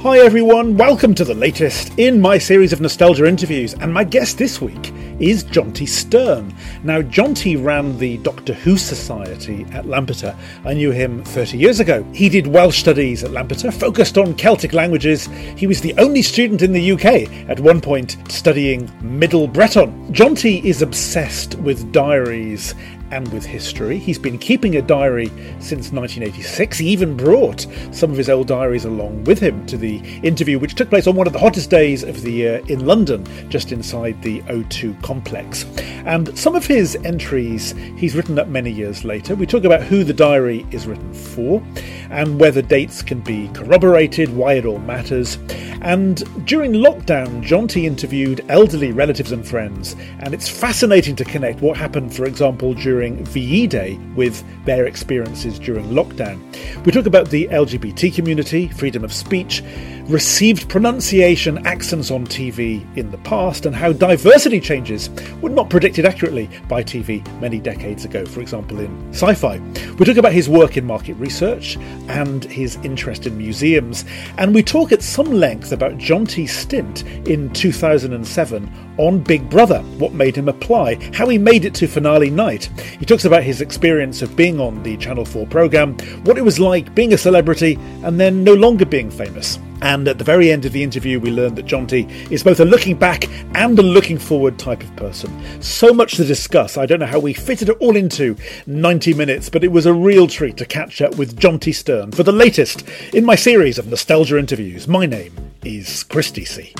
Hi everyone, welcome to the latest in my series of nostalgia interviews, and my guest this week is Jonty Sterne. Now, Jonty ran the Doctor Who Society at Lampeter. I knew him 30 years ago. He did Welsh studies at Lampeter, focused on Celtic languages. He was the only student in the UK at one point studying Middle Breton. Jonty is obsessed with diaries and with history. He's been keeping a diary since 1986. He even brought some of his old diaries along with him to the interview, which took place on one of the hottest days of the year in London, just inside the O2 complex. And some of his entries he's written up many years later. We talk about who the diary is written for and whether dates can be corroborated, why it all matters. And during lockdown, Jonty interviewed elderly relatives and friends, and it's fascinating to connect what happened, for example, during VE Day with their experiences during lockdown. We talk about the LGBT community, freedom of speech, received pronunciation accents on TV in the past, and how diversity changes were not predicted accurately by TV many decades ago, for example in sci-fi. We talk about his work in market research and his interest in museums, and we talk at some length about Jonty's stint in 2007 on Big Brother, what made him apply, how he made it to finale night. He talks about his experience of being on the Channel 4 programme, what it was like being a celebrity and then no longer being famous. And at the very end of the interview, we learned that Jonty is both a looking back and a looking forward type of person. So much to discuss. I don't know how we fitted it all into 90 minutes, but it was a real treat to catch up with Jonty Sterne for the latest in my series of nostalgia interviews. My name is Chris DC.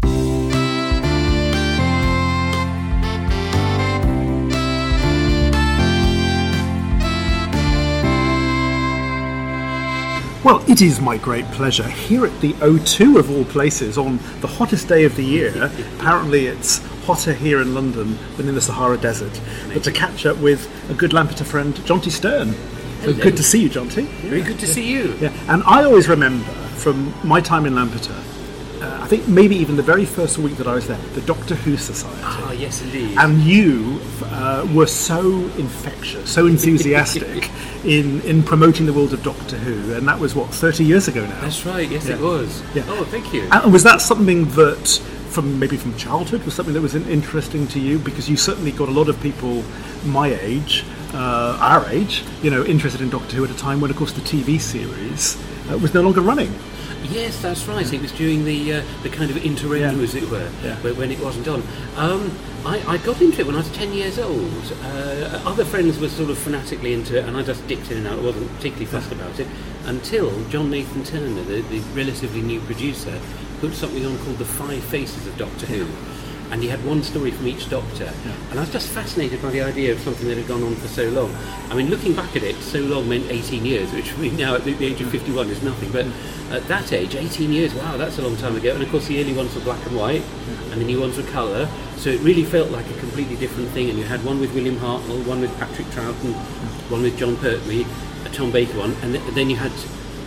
Well, it is my great pleasure here at the O2 of all places on the hottest day of the year. Apparently it's hotter here in London than in the Sahara Desert. But to catch up with a good Lampeter friend, Jonty Sterne. So good to see you, Jonty. Very good to see you. Yeah, and I always remember from my time in Lampeter, I think maybe even the very first week that I was there, the Doctor Who Society. Ah, yes, indeed. And you were so infectious, so enthusiastic in promoting the world of Doctor Who, and that was, 30 years ago now? That's right, yes, it was. Yeah. Oh, thank you. And was that something that, from childhood, was something that was interesting to you? Because you certainly got a lot of people my age, our age, interested in Doctor Who at a time when, of course, the TV series was no longer running. Yes, that's right. It was during the kind of interregnum, as it were, when it wasn't on. I got into it when I was 10 years old. Other friends were sort of fanatically into it, and I just dipped in and out. I wasn't particularly fussed about it until John Nathan Turner, the relatively new producer, put something on called The Five Faces of Doctor Who. And he had one story from each Doctor. And I was just fascinated by the idea of something that had gone on for so long. I mean, looking back at it, so long meant 18 years, which for me now at the age of 51 is nothing. But at that age, 18 years, wow, that's a long time ago. And of course the early ones were black and white, and the new ones were colour. So it really felt like a completely different thing. And you had one with William Hartnell, one with Patrick Troughton, one with John Pertwee, a Tom Baker one. And then you had,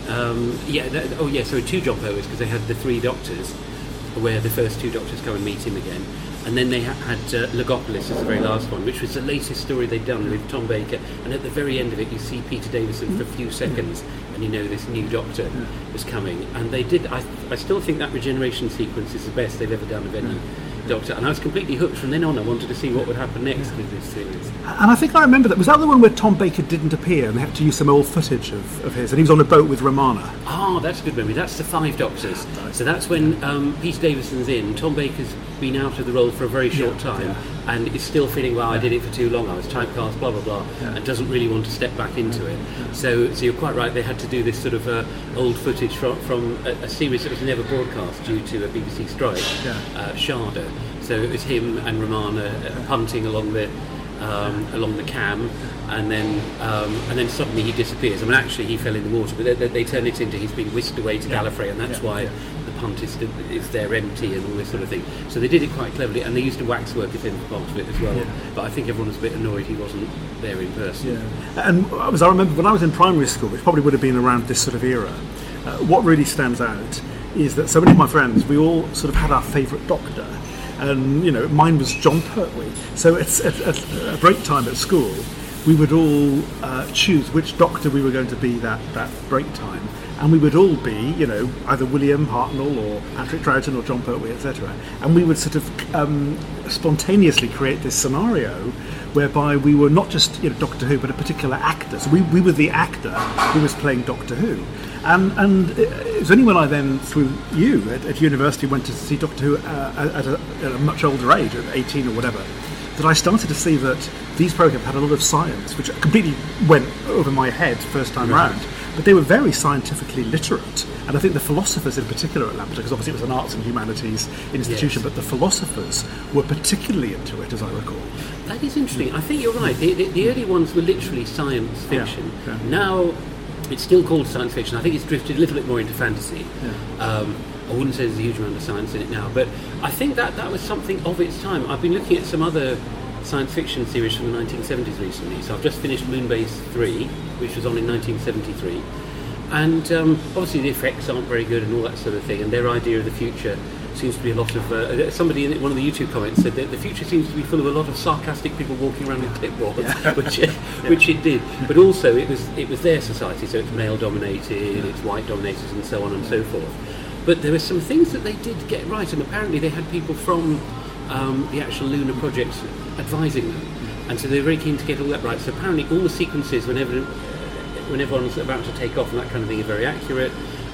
two John Pertwees, because they had the three Doctors, where the first two Doctors go and meet him again. And then they had Logopolis as the very last one, which was the latest story they'd done with Tom Baker. And at the very end of it, you see Peter Davison for a few seconds, and this new Doctor was coming. And they did. I still think that regeneration sequence is the best they've ever done of any Doctor. And I was completely hooked from then on. I wanted to see what would happen next with this series. And I think I remember that. Was that the one where Tom Baker didn't appear and they had to use some old footage of his? And he was on a boat with Romana. Oh, that's a good memory. That's the Five Doctors. So that's when Peter Davison's in. Tom Baker's been out of the role for a very short time and is still feeling, I did it for too long, I was typecast, blah, blah, blah, and doesn't really want to step back into it. So you're quite right, they had to do this sort of old footage from a series that was never broadcast due to a BBC strike, Sharda. So it was him and Romana punting along the cam, and then suddenly he disappears. I mean, actually he fell in the water, but they turn it into he's been whisked away to Gallifrey, and that's why the punt is there empty and all this sort of thing. So they did it quite cleverly, and they used a waxwork of him for part of it as well. But I think everyone was a bit annoyed he wasn't there in person. And as I remember, when I was in primary school, which probably would have been around this sort of era, what really stands out is that so many of my friends, we all sort of had our favourite Doctor. And mine was John Pertwee. So at break time at school, we would all choose which Doctor we were going to be that break time. and we would all be, either William Hartnell or Patrick Troughton or John Pertwee, etc. And we would sort of spontaneously create this scenario whereby we were not just Doctor Who, but a particular actor. So we were the actor who was playing Doctor Who. And it was only when I then, through you at university, went to see Doctor Who at a much older age, at 18 or whatever, that I started to see that these programmes had a lot of science, which completely went over my head first time round. But they were very scientifically literate. And I think the philosophers in particular at Lampeter, because obviously it was an arts and humanities institution, but the philosophers were particularly into it, as I recall. That is interesting. I think you're right. The early ones were literally science fiction. Yeah. Now, it's still called science fiction. I think it's drifted a little bit more into fantasy. Yeah. I wouldn't say there's a huge amount of science in it now, but I think that was something of its time. I've been looking at some other science fiction series from the 1970s recently. So I've just finished Moonbase 3, which was on in 1973. And obviously the effects aren't very good and all that sort of thing, and their idea of the future seems to be a lot of... somebody in one of the YouTube comments said that the future seems to be full of a lot of sarcastic people walking around with clipboards, which it did. But also it was their society, so it's male-dominated, it's white-dominated, and so on and so forth. But there were some things that they did get right, and apparently they had people from the actual lunar projects advising them, and so they were very keen to get all that right. So apparently all the sequences when everyone's about to take off and that kind of thing are very accurate.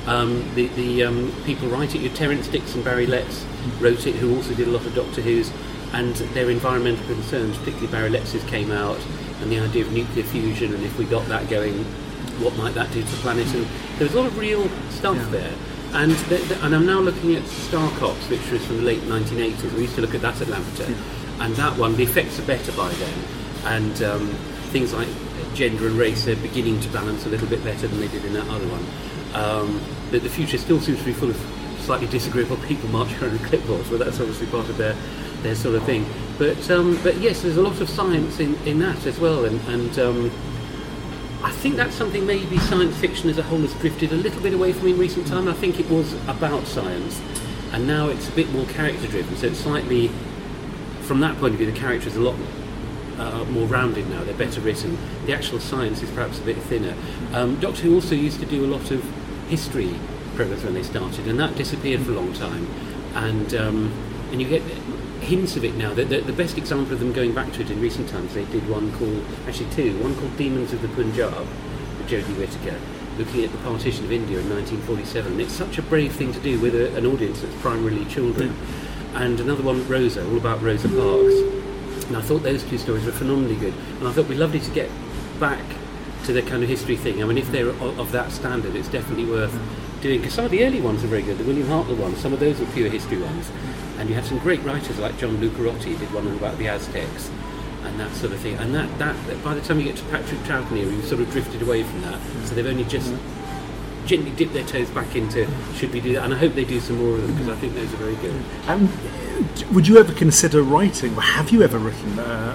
The people writing it, Terence Dix and Barry Letts wrote it, who also did a lot of Doctor Who's, and their environmental concerns, particularly Barry Letts's, came out, and the idea of nuclear fusion, and if we got that going, what might that do to the planet? And there was a lot of real stuff there. And I'm now looking at Star Cops, which was from the late 1980s. We used to look at that at Lampeter, and that one, the effects are better by then, and things like gender and race are beginning to balance a little bit better than they did in that other one. But the future still seems to be full of slightly disagreeable people marching around with clipboards, but that's obviously part of their sort of thing. But yes, there's a lot of science in that as well, and I think that's something maybe science fiction as a whole has drifted a little bit away from in recent time. I think it was about science, and now it's a bit more character driven, so it's slightly, from that point of view, the characters are a lot more rounded now, they're better written. The actual science is perhaps a bit thinner. Doctor Who also used to do a lot of history programmes when they started, and that disappeared for a long time, and you get hints of it now. The best example of them going back to it in recent times, they did one called Demons of the Punjab with Jodie Whittaker, looking at the partition of India in 1947. It's such a brave thing to do with an audience that's primarily children. And another one, Rosa, all about Rosa Parks. And I thought those two stories were phenomenally good, and I thought it'd be lovely to get back to the kind of history thing. I mean, if they're of that standard, it's definitely worth doing, because some of the early ones are very good. The William Hartnell ones, some of those were pure history ones, and you have some great writers like John Lucarotti did one about the Aztecs and that sort of thing, and that by the time you get to Patrick Troughton here, you've sort of drifted away from that, so they've only just gently dipped their toes back into should we do that, and I hope they do some more of them, because I think those are very good. Would you ever consider writing, or have you ever written,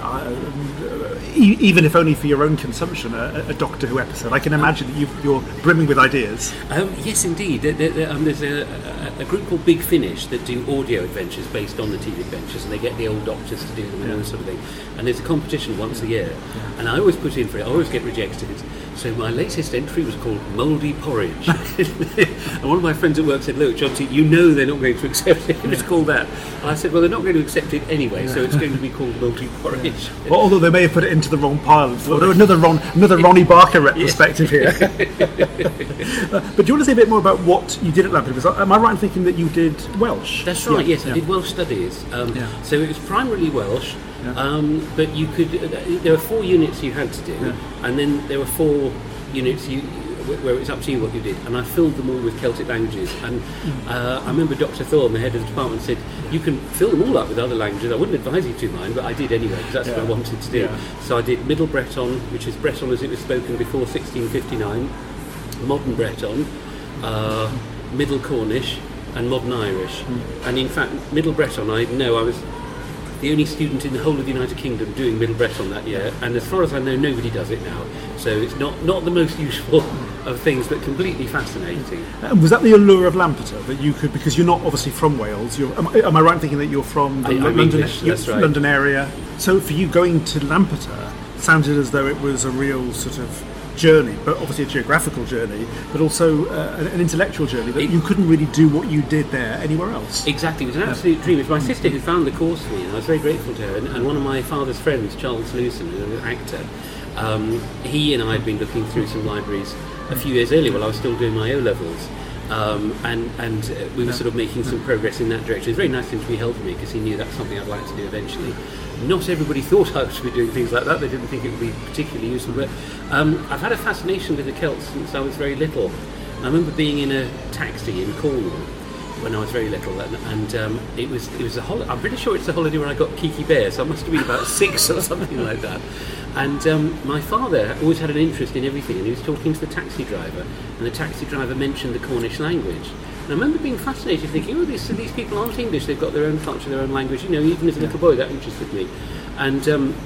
even if only for your own consumption, a Doctor Who episode? I can imagine that you're brimming with ideas. Yes, indeed. There's a group called Big Finish that do audio adventures based on the TV adventures, and they get the old doctors to do them and all that sort of thing. And there's a competition once a year, and I always put in for it. I always get rejected. So my latest entry was called Mouldy Porridge. And one of my friends at work said, "Look, Jonty, you know they're not going to accept it if it's called that." And I said, "Well, they're not going to accept it anyway, so it's going to be called Mouldy Porridge." Well, although they may have put it into the wrong pile. Another Ronnie Barker retrospective here. But do you want to say a bit more about what you did at Lampeter? Am I right in thinking that you did Welsh? That's right, yes. I did Welsh studies. So it was primarily Welsh. But you could. There were 4 units you had to do, and then there were 4 units where it was up to you what you did. And I filled them all with Celtic languages. And I remember Dr. Thorne, the head of the department, said, "You can fill them all up with other languages. I wouldn't advise you to mine, but I did anyway, because that's what I wanted to do." Yeah. So I did Middle Breton, which is Breton as it was spoken before 1659, Modern Breton, Middle Cornish, and Modern Irish. And in fact, Middle Breton, I was the only student in the whole of the United Kingdom doing Middle Breton that year, and as far as I know, nobody does it now. So it's not the most useful of things, but completely fascinating. Was that the allure of Lampeter, that you could, because you're not obviously from Wales? Am I right in thinking that you're from the London area? So for you, going to Lampeter sounded as though it was a real sort of journey, but obviously a geographical journey, but also an intellectual journey that you couldn't really do what you did there anywhere else. Exactly, it was an absolute dream. It was my sister who found the course for me, and I was very grateful to her. And one of my father's friends, Charles Lewson, who's an actor, he and I had been looking through some libraries a few years earlier while I was still doing my O-levels. And we were sort of making some progress in that direction. It was very nice of him to be helping me because he knew that's something I'd like to do eventually. Not everybody thought I should be doing things like that. They didn't think it would be particularly useful. But I've had a fascination with the Celts since I was very little. I remember being in a taxi in Cornwall when I was very little, and it was a holiday. I'm pretty sure it's the holiday when I got Kiki Bear, so I must have been about 6 or something like that. And my father always had an interest in everything, and he was talking to the taxi driver, and the taxi driver mentioned the Cornish language. And I remember being fascinated, thinking, these people aren't English, they've got their own culture, their own language. Even as a little boy, that interested me. And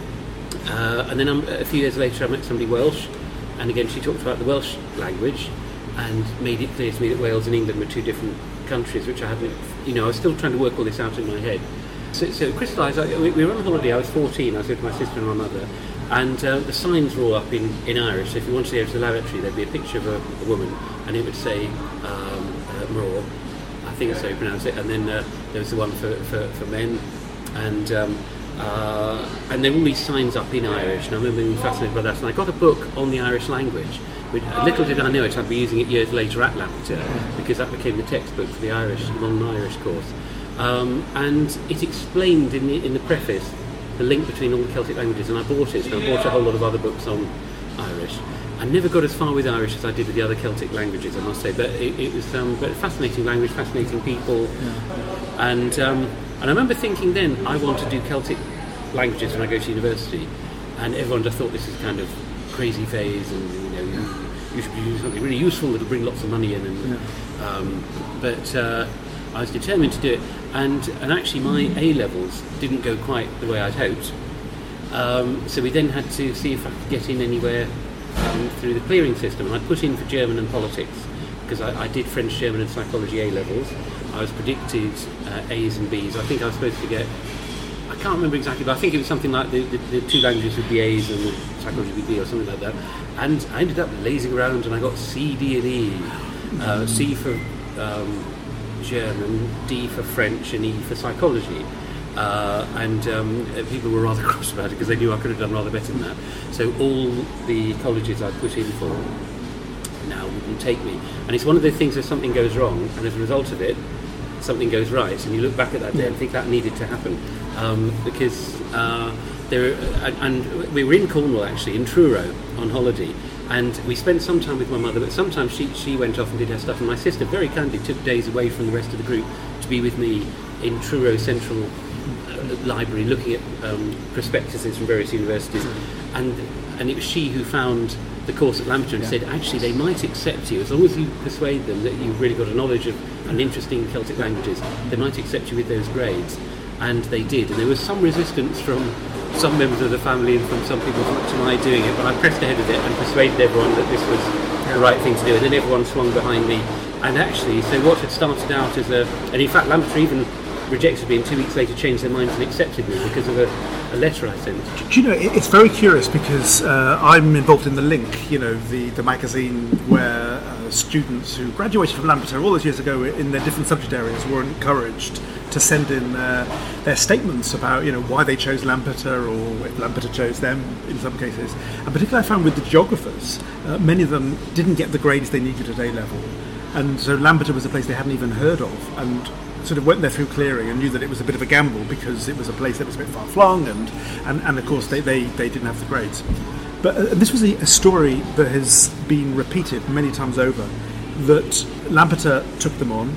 then a few years later, I met somebody Welsh, and again, she talked about the Welsh language, and made it clear to me that Wales and England were two different countries, which I hadn't, I was still trying to work all this out in my head. So it crystallised. We were on holiday. I was 14. I was with my sister and my mother, and the signs were all up in Irish. So if you wanted to go to the lavatory, there'd be a picture of a woman, and it would say Mror, I think that's how you pronounce it. And then there was the one for men, and there were all these signs up in Irish. And I remember being fascinated by that. And I got a book on the Irish language. Little did I know it, I'd be using it years later at Lampeter, because that became the textbook for the non-Irish course. And it explained in the preface the link between all the Celtic languages, and I bought it, and I bought a whole lot of other books on Irish. I never got as far with Irish as I did with the other Celtic languages, I must say, but it was but fascinating language, fascinating people, and I remember thinking then, I want to do Celtic languages when I go to university, and everyone just thought this is kind of crazy phase, and you should be doing something really useful that'll bring lots of money in, and but I was determined to do it, and actually my A-levels didn't go quite the way I'd hoped, so we then had to see if I could get in anywhere through the clearing system, and I put in for German and politics, because I did French, German and psychology A-levels. I was predicted A's and B's. I think I was supposed to get, I can't remember exactly, but I think it was something like the two languages would be A's and the psychology would be B or something like that. And I ended up lazing around, and I got C, D and E. C for German, D for French and E for psychology. And people were rather cross about it because they knew I could have done rather better than that. So all the colleges I put in for now wouldn't take me. And it's one of the things where something goes wrong, and as a result of it, something goes right, and you look back at that day and think that needed to happen, because and we were in Cornwall actually, in Truro, on holiday, and we spent some time with my mother, but sometimes she went off and did her stuff, and my sister very kindly took days away from the rest of the group to be with me in Truro Central Library, looking at prospectuses from various universities, and it was she who found the course at Lampeter and said, actually, they might accept you, as long as you persuade them that you've really got a knowledge of and interest in Celtic languages, they might accept you with those grades. And they did, and there was some resistance from some members of the family and from some people to my doing it, but I pressed ahead with it and persuaded everyone that this was the right thing to do, and then everyone swung behind me. And actually, so what had started out as and in fact Lampeter even rejected me, and 2 weeks later changed their minds and accepted me because of a letter I sent. Do you know, it's very curious because I'm involved in The Link, the magazine where students who graduated from Lampeter all those years ago in their different subject areas were encouraged to send in their statements about why they chose Lampeter, or if Lampeter chose them in some cases. And particularly I found with the geographers, many of them didn't get the grades they needed at A-level, and so Lampeter was a place they hadn't even heard of, and sort of went there through clearing and knew that it was a bit of a gamble because it was a place that was a bit far-flung, and of course they didn't have the grades. But this was a story that has been repeated many times over, that Lampeter took them on.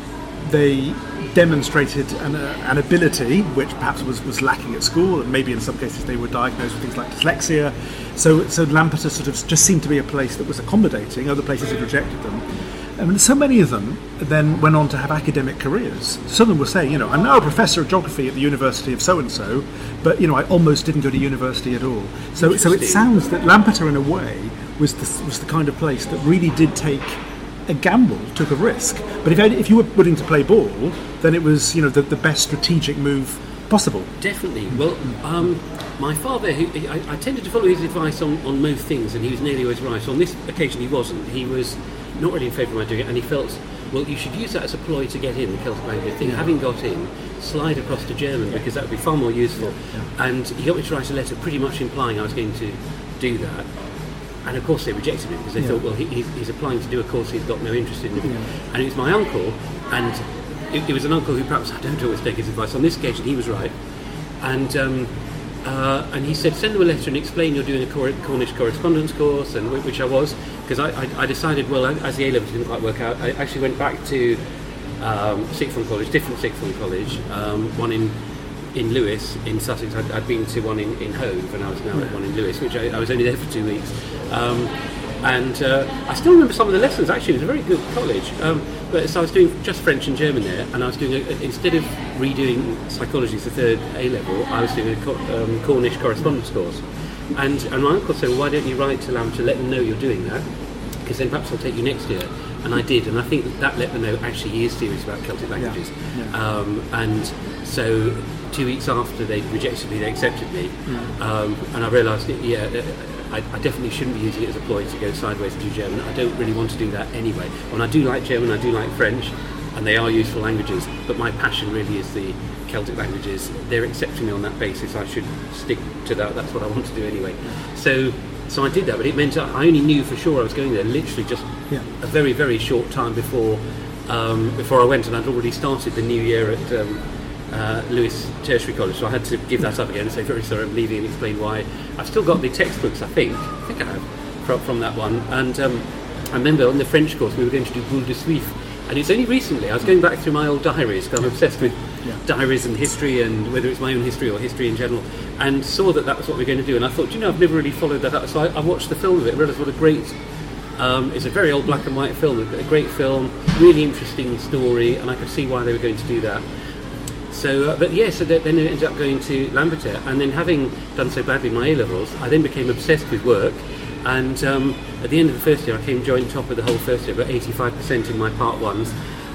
They demonstrated an ability which perhaps was lacking at school, and maybe in some cases they were diagnosed with things like dyslexia. So Lampeter sort of just seemed to be a place that was accommodating. Other places had rejected them. And so many of them then went on to have academic careers. Some of them were saying, I'm now a professor of geography at the University of so-and-so, but, I almost didn't go to university at all. So it sounds that Lampeter, in a way, was the kind of place that really did take a gamble, took a risk. But if you were willing to play ball, then it was, the best strategic move possible. Definitely. Well, My father, I tended to follow his advice on most things, and he was nearly always right. So on this occasion, he wasn't. He was not really in favour of my doing it, and he felt, well, you should use that as a ploy to get in the Celtic language thing. Having got in, slide across to German, because that would be far more useful. And he got me to write a letter pretty much implying I was going to do that. And of course they rejected me because they thought, well, he's applying to do a course he's got no interest in. And it was my uncle, and it was an uncle who perhaps I don't always take his advice. On this occasion, he was right. And he said, send them a letter and explain you're doing a Cornish correspondence course, and which I was, because I decided, well, as the A-levels didn't quite work out, I actually went back to sixth form college, different sixth form college, one in Lewes, in Sussex. I'd been to one in Hove, and I was now at one in Lewes, which I was only there for 2 weeks. And I still remember some of the lessons. Actually, it was a very good college. But so I was doing just French and German there, and I was doing instead of redoing psychology as the third A level, I was doing a Cornish correspondence course. And my uncle said, well, why don't you write to Lampeter, let them know you're doing that, because then perhaps I'll take you next year. And I did, and I think that let them know actually he is serious about Celtic languages. And so 2 weeks after they rejected me, they accepted me, and I realised, I definitely shouldn't be using it as a ploy to go sideways and do German. I don't really want to do that anyway. And I do like German, I do like French, and they are useful languages, but my passion really is the Celtic languages. They're accepting me on that basis. I should stick to that. That's what I want to do anyway. So I did that, but it meant I only knew for sure I was going there literally just a very, very short time before I went, and I'd already started the new year at Lewes Tertiary College, so I had to give that up again and say, very sorry, I'm leaving, and explain why. I've still got the textbooks, I think I have, from that one. And I remember on the French course we were going to do Boule de Suif, and it's only recently I was going back through my old diaries, because I'm obsessed with diaries and history, and whether it's my own history or history in general, and saw that was what we were going to do, and I thought, I've never really followed that up, so I watched the film of it and realised what a great it's a very old black and white film, a great film, really interesting story, and I could see why they were going to do that. So, then it ended up going to Lampeter, and then having done so badly in my A-levels, I then became obsessed with work, and at the end of the first year I came joint top of the whole first year, about 85% in my part ones.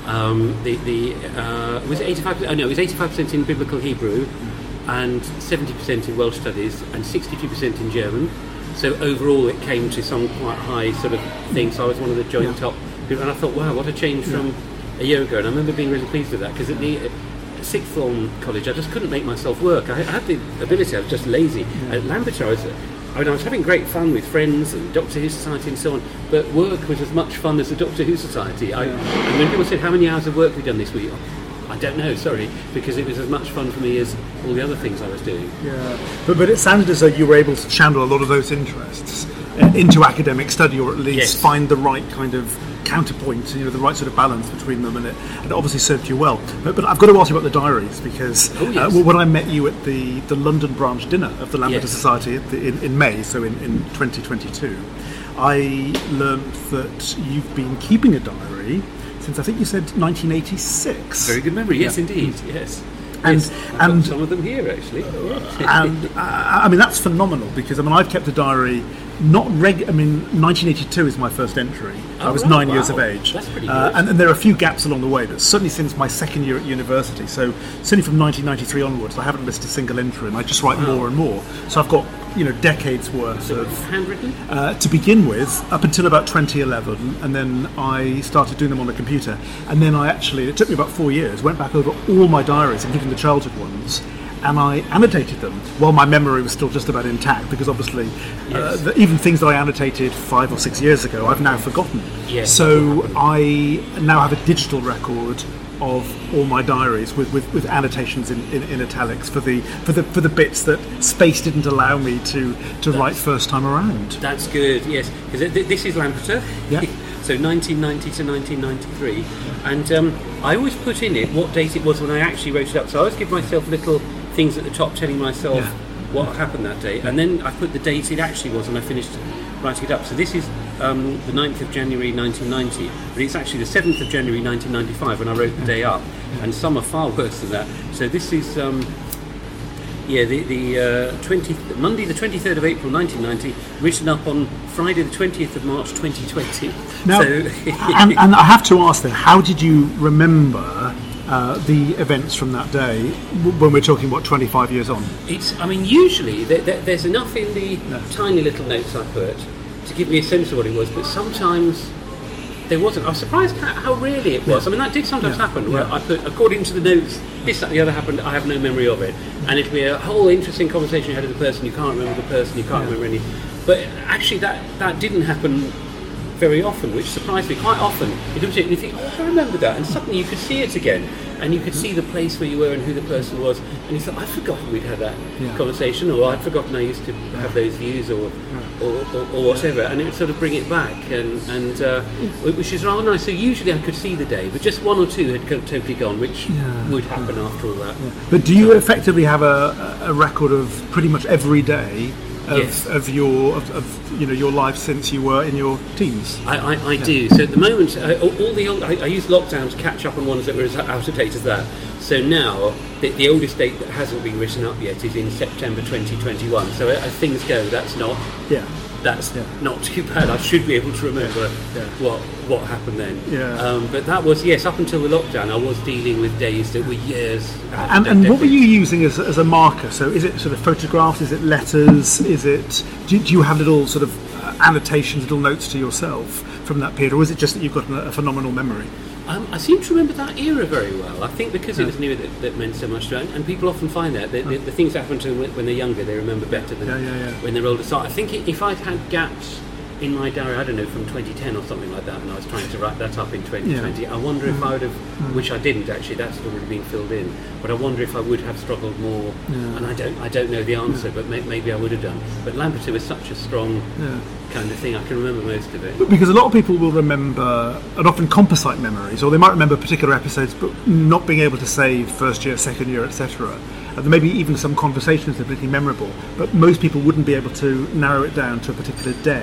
Was it 85%? Oh no, it was 85% in Biblical Hebrew, and 70% in Welsh Studies, and 62% in German. So overall it came to some quite high sort of thing, so I was one of the joint top people, and I thought, wow, what a change from a year ago, and I remember being really pleased with that, because at the sixth form college I just couldn't make myself work. I had the ability, I was just lazy. At Lampeter I was having great fun with friends and Doctor Who Society and so on, but work was as much fun as the Doctor Who Society. And when people said, how many hours of work have we done this week? I don't know, sorry, because it was as much fun for me as all the other things I was doing. But it sounded as though you were able to channel a lot of those interests into academic study, or at least find the right kind of counterpoint, the right sort of balance between them, and it obviously served you well. But I've got to ask you about the diaries, because when I met you at the London branch dinner of the Lampeter Society in May, so in 2022, I learnt that you've been keeping a diary since, I think you said, 1986. Very good memory, yes indeed, yes. And some of them here actually. And I mean, that's phenomenal, because I've kept a diary. 1982 is my first entry. I was 9 years of age. That's pretty good. And there are a few gaps along the way, but certainly since my second year at university, so certainly from 1993 onwards, I haven't missed a single entry, and I just write more and more. So I've got decades worth of handwritten to begin with, up until about 2011, and then I started doing them on the computer. And then it took me about 4 years, went back over all my diaries, including the childhood ones, and I annotated them while my memory was still just about intact, because obviously even things that I annotated 5 or 6 years ago I've now forgotten. So I now have a digital record of all my diaries with annotations in italics for the bits that space didn't allow me to write first time around. That's good, yes, because this is Lampeter. So 1990 to 1993, and I always put in it what date it was when I actually wrote it up. So I always give myself little things at the top telling myself what happened that day, and then I put the date it actually was when I finished writing it up. So this is the 9th of January 1990, but it's actually the 7th of January 1995 when I wrote the day up, and some are far worse than that. So this is Monday the 23rd of April 1990, written up on Friday the 20th of March 2020. Now, and I have to ask then, how did you remember the events from that day when we're talking, 25 years on? Usually there's enough in the tiny little notes I put to give me a sense of what it was, but sometimes there wasn't. I was surprised how rarely it was. That did sometimes happen, where I put, according to the notes, this, that, the other happened, I have no memory of it. And it'd be a whole interesting conversation you had with the person, you can't remember the person, you can't remember any. But actually that didn't happen very often, which surprised me. Quite often, you think, I remember that, and suddenly you could see it again, and you could see the place where you were and who the person was, and you thought, I'd forgotten we'd had that conversation, or I'd forgotten I used to have those views, or whatever, and it would sort of bring it back, and which is rather nice. So usually I could see the day, but just one or two had totally gone, which would happen after all that. But do you effectively have a record of pretty much every day of your life since you were in your teens? I do. So at the moment, all the old, I use lockdown to catch up on ones that were as out of date as that. So now, the oldest date that hasn't been written up yet is in September 2021. So as things go, that's not not too bad. I should be able to remember what happened then. But that was, up until the lockdown, I was dealing with days that were years. And what were you using as a marker? So is it sort of photographs? Is it letters? Is it? Do you have little sort of annotations, little notes to yourself from that period, or is it just that you've got a phenomenal memory? I seem to remember that era very well. I think because it was new that meant so much to them, and people often find that the things that happen to them when they're younger, they remember better than when they're older. So I think if I'd had gaps in my diary, I don't know, from 2010 or something like that, and I was trying to write that up in 2020, I wonder if I would have, which I didn't actually, that's already been filled in, but I wonder if I would have struggled more, and I don't know the answer, but maybe I would have done. But Lampeter was such a strong kind of thing, I can remember most of it. Because a lot of people will remember, and often composite memories, or they might remember particular episodes, but not being able to say first year, second year, etc. And maybe even some conversations that are particularly memorable, but most people wouldn't be able to narrow it down to a particular day.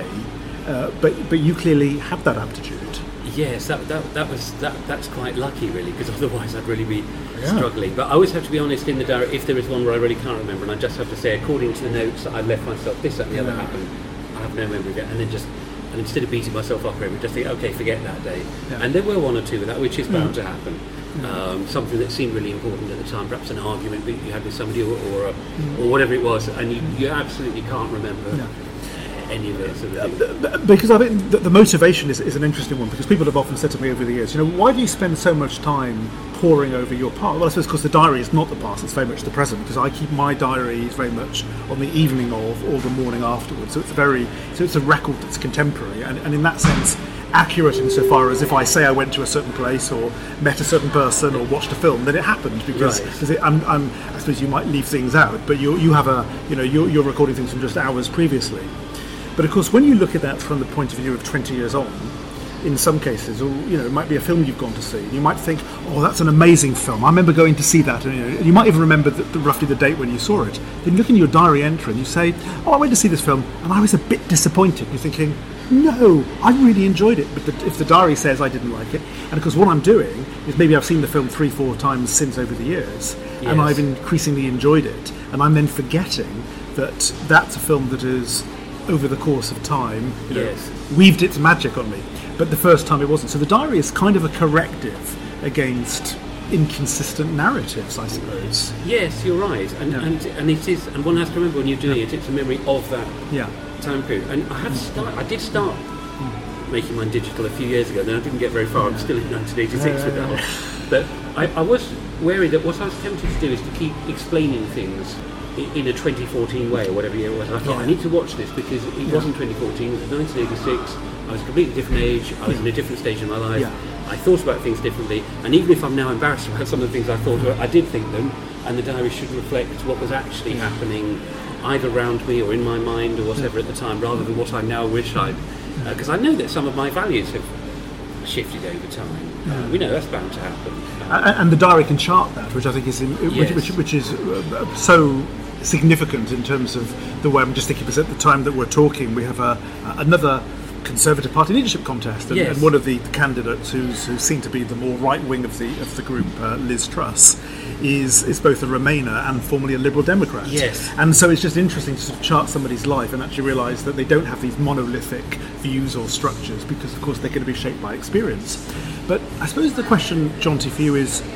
But you clearly have that aptitude. Yes, that's quite lucky, really, because otherwise I'd really be struggling. But I always have to be honest in the diary if there is one where I really can't remember, and I just have to say, according to the notes that I left myself, this, that, and the other happened. I have no memory of it, and instead of beating myself up over it, just think, okay, forget that day. And there were one or two of that, which is bound to happen. Something that seemed really important at the time, perhaps an argument that you had with somebody, or whatever it was, and you absolutely can't remember. Any of it, sort of because I think the motivation is an interesting one, because people have often said to me over the years, why do you spend so much time poring over your past? Well, I suppose because the diary is not the past, it's very much the present, because I keep my diaries very much on the evening of or the morning afterwards, so it's a record that's contemporary, and in that sense accurate insofar as if I say I went to a certain place or met a certain person or watched a film, then it happened, because I suppose you might leave things out, but you have you're recording things from just hours previously. But of course, when you look at that from the point of view of 20 years on, in some cases, or it might be a film you've gone to see, you might think, oh, that's an amazing film, I remember going to see that, and you might even remember roughly the date when you saw it. Then you look in your diary entry and you say, oh, I went to see this film and I was a bit disappointed. You're thinking, no, I really enjoyed it, but if the diary says I didn't like it, and of course what I'm doing is maybe I've seen the film 3-4 times since over the years, and I've increasingly enjoyed it, and I'm then forgetting that that's a film that is, over the course of time, weaved its magic on me. But the first time it wasn't. So the diary is kind of a corrective against inconsistent narratives, I suppose. Yes, you're right. And it is, and one has to remember when you're doing it, it's a memory of that time period. And I did start making mine digital a few years ago, then I didn't get very far. I'm still in 1986 with that one. But I was wary that what I was tempted to do is to keep explaining things in a 2014 way, or whatever year it was. And I thought, I need to watch this because it wasn't 2014, it was 1986, I was a completely different age, I was in a different stage in my life, I thought about things differently, and even if I'm now embarrassed about some of the things I thought, I did think them, and the diary should reflect what was actually happening either around me or in my mind or whatever at the time, rather than what I now wish I'd... Because I know that some of my values have shifted over time. We know that's bound to happen. And the diary can chart that, which I think is which is so significant in terms of the way I'm just thinking, because at the time that we're talking, we have another Conservative Party leadership contest, and one of the candidates who seem to be the more right wing of the group, Liz Truss, is both a Remainer and formerly a Liberal Democrat. Yes. And so it's just interesting to sort of chart somebody's life and actually realise that they don't have these monolithic views or structures, because of course they're going to be shaped by experience. But I suppose the question, Jonty, for you is,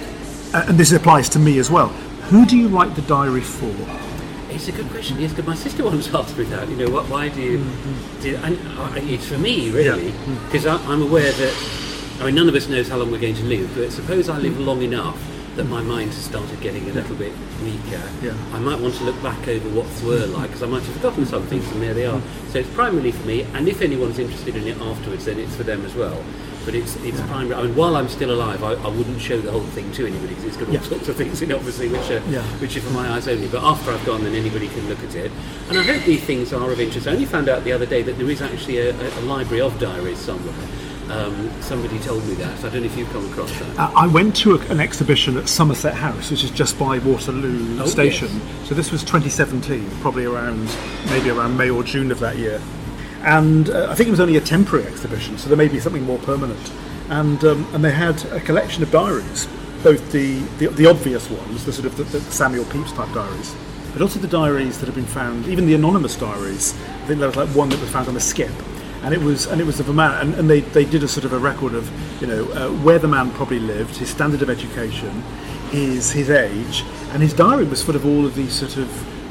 and this applies to me as well, who do you write the diary for? It's a good question. Yes, because my sister once asked me that. Why do you? And it's for me really, because I'm aware that none of us knows how long we're going to live. But suppose I live long enough that my mind has started getting a little bit weaker. Yeah. I might want to look back over what were like, because I might have forgotten some things, and there they are. So it's primarily for me, and if anyone's interested in it afterwards, then it's for them as well. But it's primarily. While I'm still alive, I wouldn't show the whole thing to anybody, because it's got all sorts of things in it, obviously, which are for my eyes only. But after I've gone, then anybody can look at it. And I hope these things are of interest. I only found out the other day that there is actually a library of diaries somewhere. Somebody told me that, so I don't know if you've come across that. I went to an exhibition at Somerset House, which is just by Waterloo Station. Yes. So this was 2017, probably around May or June of that year. And I think it was only a temporary exhibition, so there may be something more permanent. And they had a collection of diaries, both the obvious ones, the sort of the Samuel Pepys type diaries, but also the diaries that have been found, even the anonymous diaries. I think there was like one that was found on a skip. And it was of a man, and they did a sort of a record of where the man probably lived, his standard of education, his age, and his diary was full of all of these sort of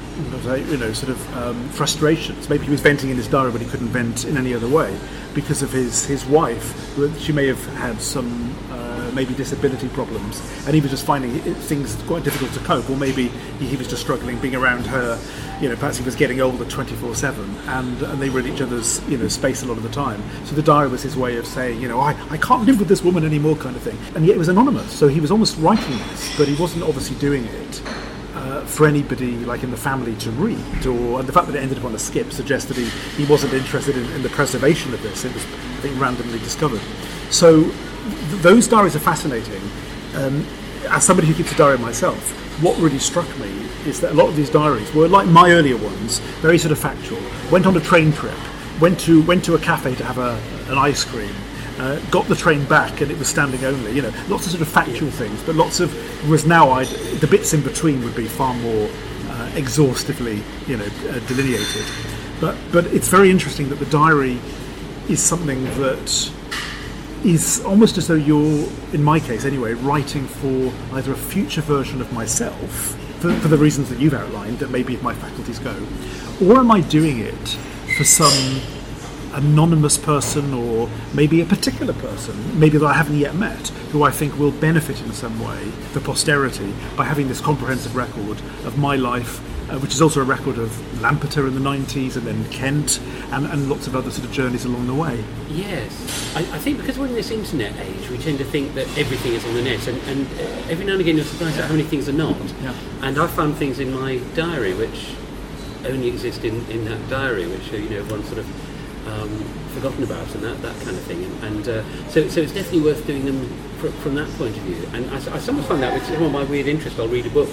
frustrations. Maybe he was venting in his diary, but he couldn't vent in any other way because of his wife. She may have had some maybe disability problems, and he was just finding things quite difficult to cope, or maybe he was just struggling being around her. Perhaps he was getting older 24/7, and they were in each other's space a lot of the time. So the diary was his way of saying, I can't live with this woman anymore, kind of thing. And yet it was anonymous, so he was almost writing this, but he wasn't obviously doing it for anybody like in the family to read. And the fact that it ended up on a skip suggests that he wasn't interested in the preservation of this. It was, I think, randomly discovered. So those diaries are fascinating. As somebody who keeps a diary myself, what really struck me is that a lot of these diaries were like my earlier ones, very sort of factual. Went on a train trip, went to a cafe to have an ice cream, got the train back and it was standing only. Lots of sort of factual things, but lots of the bits in between would be far more exhaustively delineated. But it's very interesting that the diary is something that is almost as though you're, in my case anyway, writing for either a future version of myself, for the reasons that you've outlined, that maybe if my faculties go, or am I doing it for some anonymous person, or maybe a particular person, maybe that I haven't yet met, who I think will benefit in some way for posterity by having this comprehensive record of my life, which is also a record of Lampeter in the 90s, and then Kent, and lots of other sort of journeys along the way. Yes. I think because we're in this internet age, we tend to think that everything is on the net, and every now and again you're surprised at how many things are not. Yeah. And I found things in my diary which only exist in that diary, which everyone's sort of forgotten about, and that kind of thing. And so it's definitely worth doing them from that point of view. And I sometimes find that with some of my weird interests, I'll read a book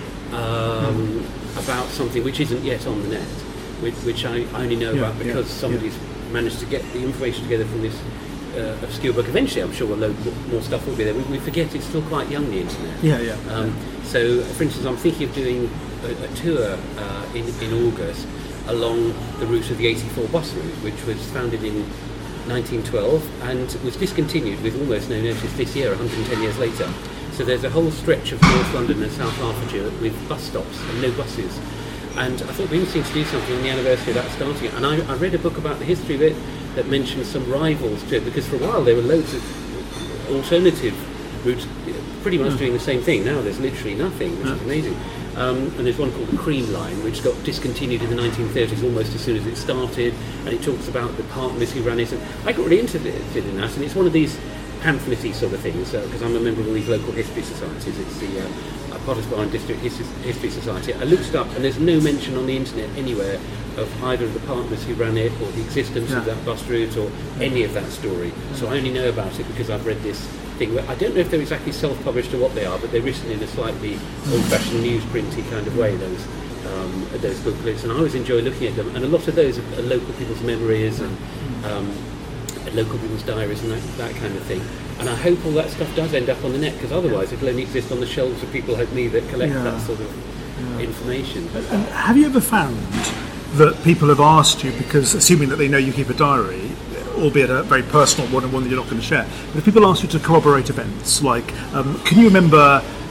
about something which isn't yet on the net, which I only know about because somebody's managed to get the information together from this obscure book. Eventually, I'm sure a load more stuff will be there. We forget it's still quite young, the internet. So, for instance, I'm thinking of doing a tour in August along the route of the 84 bus route, which was founded in 1912 and was discontinued with almost no notice this year, 110 years later. So there's a whole stretch of North London and South Hertfordshire with bus stops and no buses. And I thought it'd be interesting to do something on the anniversary of that starting it. And I read a book about the history of it that mentions some rivals to it, because for a while there were loads of alternative routes pretty much doing the same thing. Now there's literally nothing, which is amazing. And there's one called the Cream Line, which got discontinued in the 1930s almost as soon as it started, and it talks about the partners who ran it. And I got really interested in that, and it's one of these pamphlet-y sort of things, because I'm a member of all these local history societies. It's the Pottersbar District History Society. I looked it up, and there's no mention on the internet anywhere of either of the partners who ran it, or the existence of that bus route, or any of that story. So I only know about it because I've read this thing. I don't know if they're exactly self-published or what they are, but they're written in a slightly old-fashioned newsprinty kind of way, those booklets, and I always enjoy looking at them. And a lot of those are local people's memories and local people's diaries and that kind of thing. And I hope all that stuff does end up on the net, because otherwise it'll only exist on the shelves of people like me that collect that sort of information. And have you ever found that people have asked you, because assuming that they know you keep a diary, albeit a very personal one and one that you're not going to share, but if people ask you to corroborate events, like, can you remember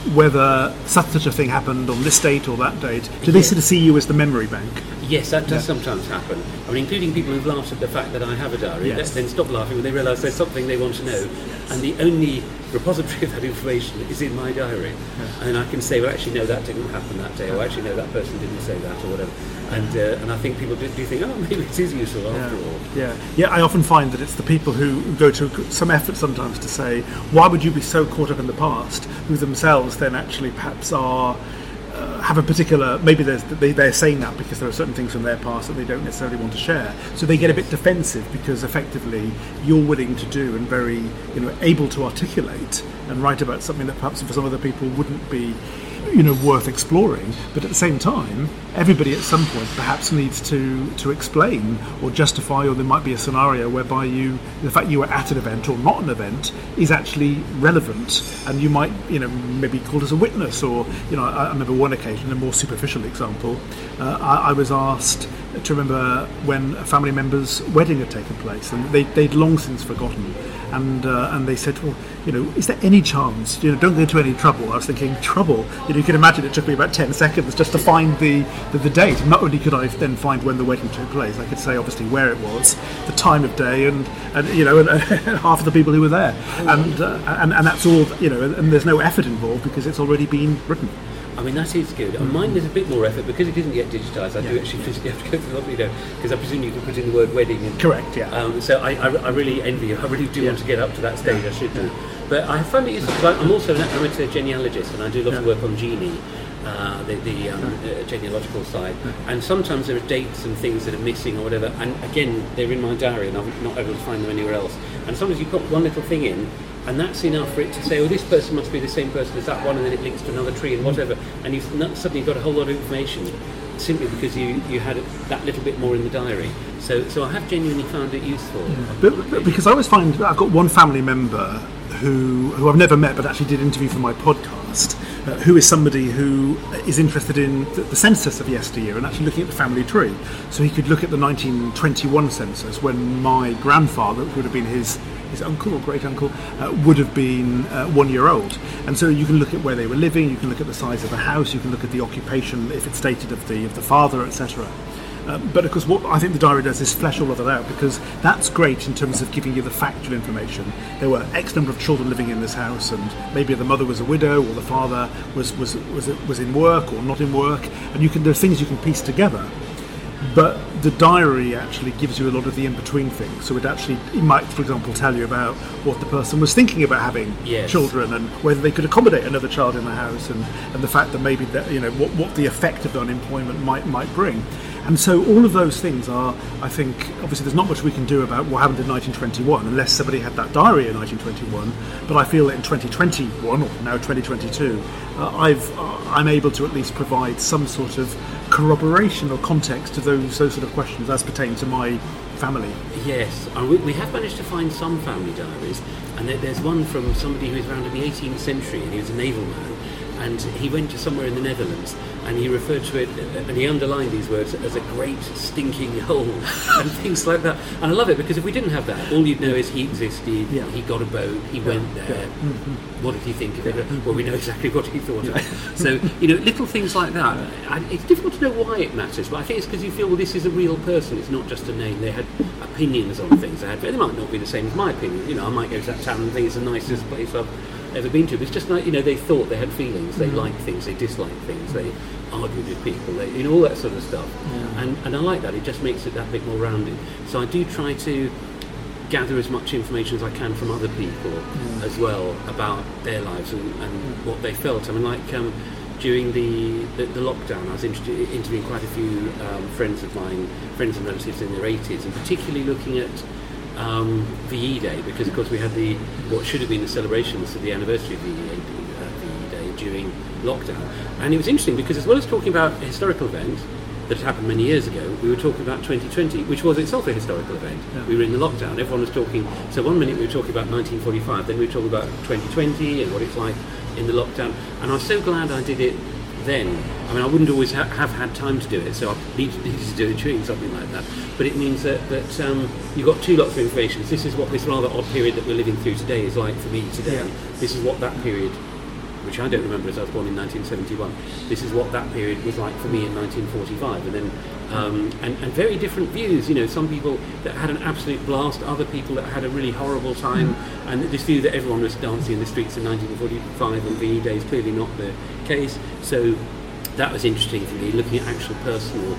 whether such a thing happened on this date or that date. Do they sort of see you as the memory bank? Yes, that does sometimes happen. I mean, including people who've laughed at the fact that I have a diary, then stop laughing when they realise there's something they want to know. And the only repository of that information is in my diary. And I can say, well, actually, no, that didn't happen that day, or actually, no, that person didn't say that, or whatever. And I think people do think, oh, maybe it is useful after all. Yeah, I often find that it's the people who go to some effort sometimes to say, why would you be so caught up in the past, who themselves then actually perhaps are have a particular, maybe they're saying that because there are certain things from their past that they don't necessarily want to share, so they get a bit defensive because effectively you're willing to do and very able to articulate and write about something that perhaps for some other people wouldn't be worth exploring, but at the same time everybody at some point perhaps needs to explain or justify, or there might be a scenario whereby the fact you were at an event or not an event is actually relevant, and you might maybe called as a witness, or I remember one occasion, a more superficial example, I was asked to remember when a family member's wedding had taken place, and they'd long since forgotten, and they said, well, is there any chance, don't go to any trouble? I was thinking, trouble? You can imagine it took me about 10 seconds just to find the date. Not only could I then find when the wedding took place, I could say obviously where it was, the time of day, and half of the people who were there, and that's all, and there's no effort involved because it's already been written. I mean, that is good. And mine is a bit more effort because it isn't yet digitised. I do actually physically have to go through the because I presume you can put in the word wedding. Correct, yeah. So I really envy you. I really do want to get up to that stage. I should do. But I find it useful because I'm also an amateur genealogist, and I do a lot of work on Genie, the genealogical side. And sometimes there are dates and things that are missing or whatever. And again, they're in my diary, and I'm not able to find them anywhere else. And sometimes you put one little thing in, and that's enough for it to say, oh, this person must be the same person as that one, and then it links to another tree and whatever, and you've suddenly got a whole lot of information simply because you had that little bit more in the diary. So I have genuinely found it useful. But because I always find I've got one family member who I've never met but actually did interview for my podcast, who is somebody who is interested in the census of yesteryear and actually looking at the family tree. So he could look at the 1921 census when my grandfather, which would have been his uncle or great uncle, would have been 1 year old. And so you can look at where they were living, you can look at the size of the house, you can look at the occupation if it's stated of the father, etc. But of course what I think the diary does is flesh all of that out, because that's great in terms of giving you the factual information. There were X number of children living in this house, and maybe the mother was a widow or the father was in work or not in work, and there's things you can piece together. But the diary actually gives you a lot of the in-between things. So it might, for example, tell you about what the person was thinking about having children, and whether they could accommodate another child in the house, and the fact that maybe that what the effect of unemployment might bring. And so all of those things are, I think, obviously there's not much we can do about what happened in 1921 unless somebody had that diary in 1921. But I feel that in 2021 or now 2022, I'm able to at least provide some sort of corroboration or context to those sort of questions as pertain to my family. Yes, we have managed to find some family diaries, and there's one from somebody who was around in the 18th century, and he was a naval man, and he went to somewhere in the Netherlands, and he referred to it, and he underlined these words as a great stinking hole and things like that. And I love it because if we didn't have that, all you'd know is he existed, he got a boat, he went there. What did he think of it? Well, we know exactly what he thought of it. So, little things like that. It's difficult to know why it matters, but I think it's because you feel, well, this is a real person, it's not just a name. They had opinions on things. They might not be the same as my opinion. I might go to that town and think it's the nicest place I've ever been to, but it's just like, they thought, they had feelings, they liked things, they disliked things, they argued with people, all that sort of stuff. And I like that. It just makes it that bit more rounded. So I do try to gather as much information as I can from other people as well about their lives and what they felt. I mean, like during the lockdown, I was interviewing quite a few friends of mine, friends and relatives in their 80s, and particularly looking at VE Day, because of course we had what should have been the celebrations of the anniversary of VE Day during lockdown. And it was interesting because as well as talking about a historical event that had happened many years ago, we were talking about 2020, which was itself a historical event. We were in the lockdown, everyone was talking, so one minute we were talking about 1945, then we were talking about 2020 and what it's like in the lockdown. And I was so glad I did it then. I mean, I wouldn't always have had time to do it, so I needed to do it during something like that. But it means that you've got two lots of information. This is what this rather odd period that we're living through today is like for me today. This is what that period which I don't remember as I was born in 1971. This is what that period was like for me in 1945, and then and very different views. Some people that had an absolute blast, other people that had a really horrible time, and this view that everyone was dancing in the streets in 1945 on VE Day is clearly not the case. So that was interesting for me, looking at actual personal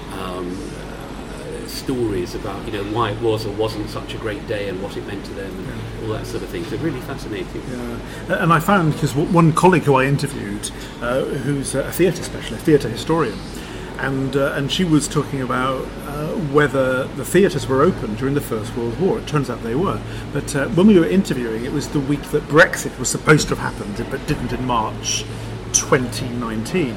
stories about why it was or wasn't such a great day and what it meant to them and all that sort of thing. So really fascinating. Yeah. And I found, because one colleague who I interviewed, who's a theatre specialist, theatre historian, and she was talking about whether the theatres were open during the First World War. It turns out they were. But when we were interviewing, it was the week that Brexit was supposed to have happened, but didn't in March 2019.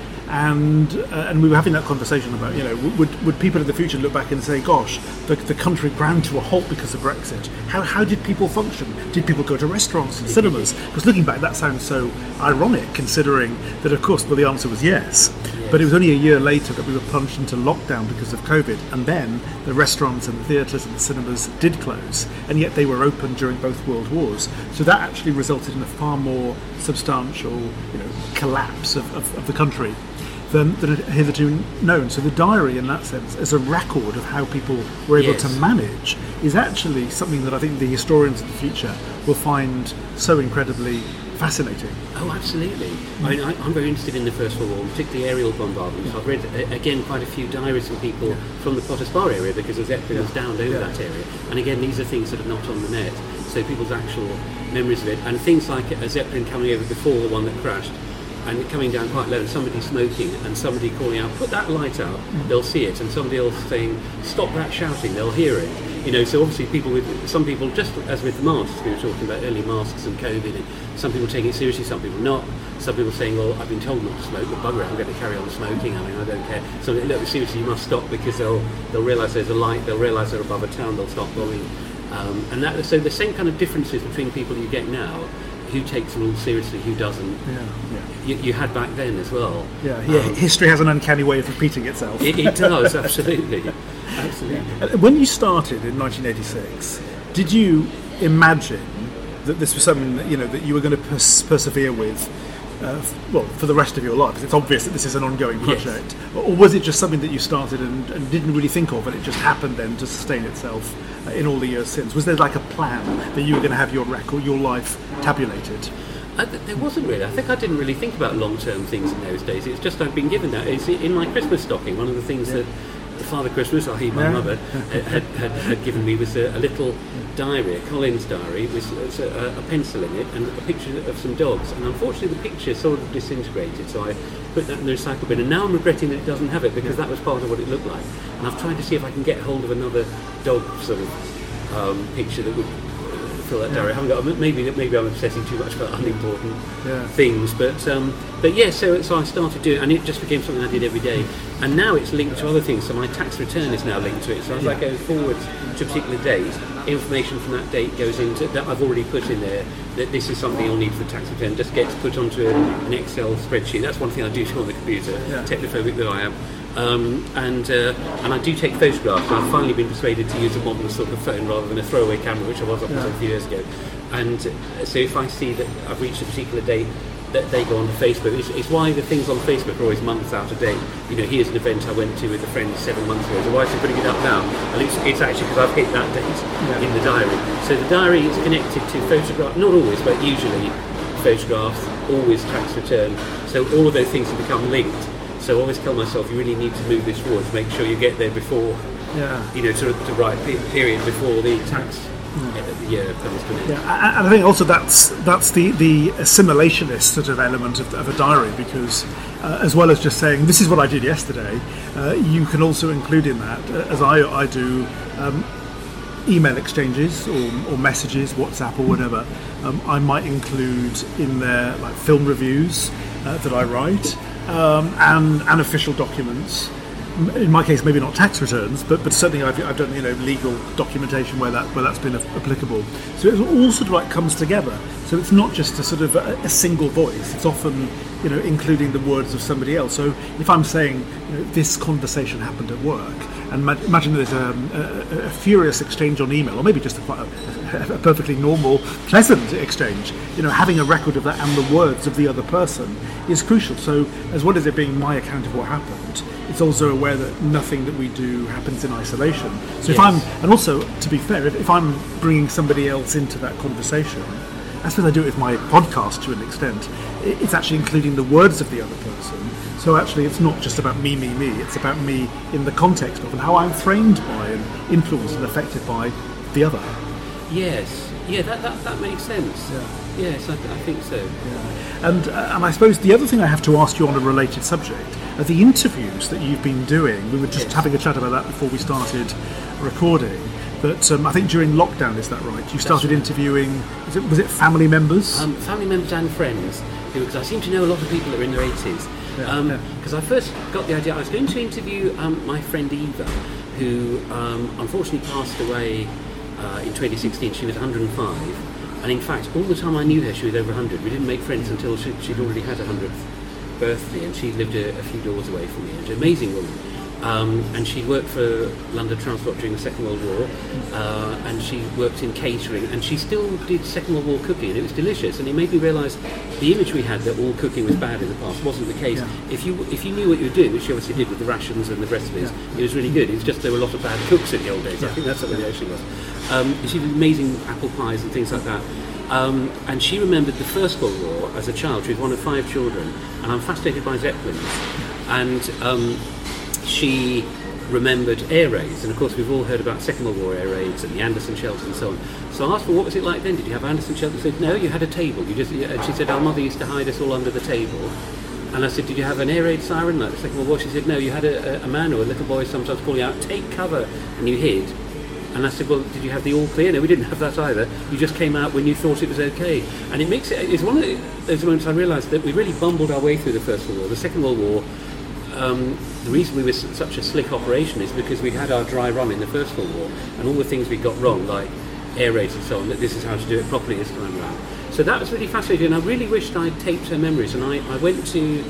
And we were having that conversation about, would people in the future look back and say, gosh, the country ground to a halt because of Brexit? How did people function? Did people go to restaurants and cinemas? Because looking back, that sounds so ironic, considering that, of course, the answer was yes. But it was only a year later that we were plunged into lockdown because of COVID, and then the restaurants and the theatres and the cinemas did close, and yet they were open during both world wars. So that actually resulted in a far more substantial, collapse of the country than had hitherto known. So the diary, in that sense, as a record of how people were able to manage, is actually something that I think the historians of the future will find so incredibly fascinating. Oh, absolutely. I mean, I'm very interested in the First World War, particularly aerial bombardments. I've read, again, quite a few diaries from people from the Potters Bar area, because the Zeppelin was downed over that area. And again, these are things that are not on the net, so people's actual memories of it. And things like a Zeppelin coming over before the one that crashed, and coming down quite low, and somebody smoking, and somebody calling out, put that light out, they'll see it, and somebody else saying, stop that shouting, they'll hear it. So obviously some people, just as with the masks, we were talking about early masks and COVID, and some people taking it seriously, some people not. Some people saying, well, I've been told not to smoke, but bugger it, I'm going to carry on smoking, I don't care. So look, seriously, you must stop, because they'll realise there's a light, they'll realise they're above a town, they'll stop bombing. So the same kind of differences between people you get now, who takes rules seriously, who doesn't. You had back then as well. History has an uncanny way of repeating itself. It does, absolutely. When you started in 1986, did you imagine that this was something that you were going to persevere with for the rest of your life? It's obvious that this is an ongoing project. Yes. Or was it just something that you started and didn't really think of, and it just happened then to sustain itself in all the years since? Was there like a plan that you were going to have your record, your life tabulated? There wasn't really. I think I didn't really think about long-term things in those days. It's just I'd been given that. It's in my Christmas stocking. One of the things that Father Christmas, i.e. my mother, had given me was a little diary, a Collins diary, with a pencil in it and a picture of some dogs. And unfortunately the picture sort of disintegrated, so I put that in the recycle bin. And now I'm regretting that it doesn't have it, because that was part of what it looked like. And I've tried to see if I can get hold of another dog sort of picture that would fill that diary. I haven't got. Maybe I'm obsessing too much about unimportant things, but yeah. So I started doing it, and it just became something I did every day. And now it's linked to other things. So my tax return is now linked to it. So as I go forward to a particular date, information from that date goes into that I've already put in there. That this is something you'll need for the tax return. Just gets put onto an Excel spreadsheet. That's one thing I do on the computer. Technophobic that I am. And I do take photographs. I've finally been persuaded to use a modern sort of phone rather than a throwaway camera, which I was up until a few years ago. And so if I see that I've reached a particular date, that they go onto Facebook. It's why the things on Facebook are always months out of date. Here's an event I went to with a friend 7 months ago. So why is he putting it up now? And it's actually because I've hit that date in the diary. So the diary is connected to photograph, not always, but usually photographs, always tax return. So all of those things have become linked. So I always tell myself, you really need to move this forward to make sure you get there before, to the right period before the tax year comes to an end. Yeah, and I think also that's the assimilationist sort of element of a diary, because as well as just saying this is what I did yesterday, you can also include in that, as I do, email exchanges or messages, WhatsApp or whatever. I might include in there like film reviews that I write. And official documents. In my case, maybe not tax returns, but certainly I've done legal documentation where that's been applicable. So it all sort of like comes together. So it's not just a sort of a single voice. It's often including the words of somebody else. So if I'm saying this conversation happened at work, and imagine there's a furious exchange on email, or maybe just a perfectly normal, pleasant exchange. Having a record of that and the words of the other person is crucial. So as well as it being my account of what happened, it's also aware that nothing that we do happens in isolation. So and also, to be fair, if I'm bringing somebody else into that conversation, I suppose I do it with my podcast to an extent, it's actually including the words of the other person. So actually it's not just about me, it's about me in the context of and how I'm framed by and influenced and affected by the other. Yes, that makes sense. Yes, I think so. Yeah. And I suppose the other thing I have to ask you on a related subject are the interviews that you've been doing. We were just having a chat about that before we started recording. But I think during lockdown, is that right? You started interviewing, was it family members? Family members and friends, because I seem to know a lot of people that are in their 80s. Because I first got the idea, I was going to interview my friend Eva, who unfortunately passed away in 2016. She was 105, and in fact, all the time I knew her, she was over 100. We didn't make friends until she'd already had her 100th birthday, and she lived a few doors away from me. She's an amazing woman. And she worked for London Transport during the Second World War, and she worked in catering, and she still did Second World War cooking, and it was delicious. And it made me realise the image we had that all cooking was bad in the past wasn't the case. If you knew what you were doing, which she obviously did with the rations and the recipes, it was really good. It was just there were a lot of bad cooks in the old days. I think that's what it actually was. She did amazing apple pies and things like that. And she remembered the First World War as a child. She was one of 5 children, and I'm fascinated by Zeppelins. And she remembered air raids, and of course we've all heard about Second World War air raids and the Anderson shells and so on. So I asked her, what was it like then? Did you have Anderson shells? She said, no, you had a table. And she said, our mother used to hide us all under the table. And I said, did you have an air raid siren like the Second World War? She said, no, you had a man or a little boy sometimes calling out, take cover, and you hid. And I said, well, did you have the all clear? No, we didn't have that either. You just came out when you thought it was okay. And it's one of those moments I realised that we really bumbled our way through the First World War. The Second World War, the reason we were such a slick operation is because we had our dry run in the First World War, and all the things we got wrong, like air raids and so on, that this is how to do it properly this time around. So that was really fascinating, and I really wished I'd taped her memories, and I went to,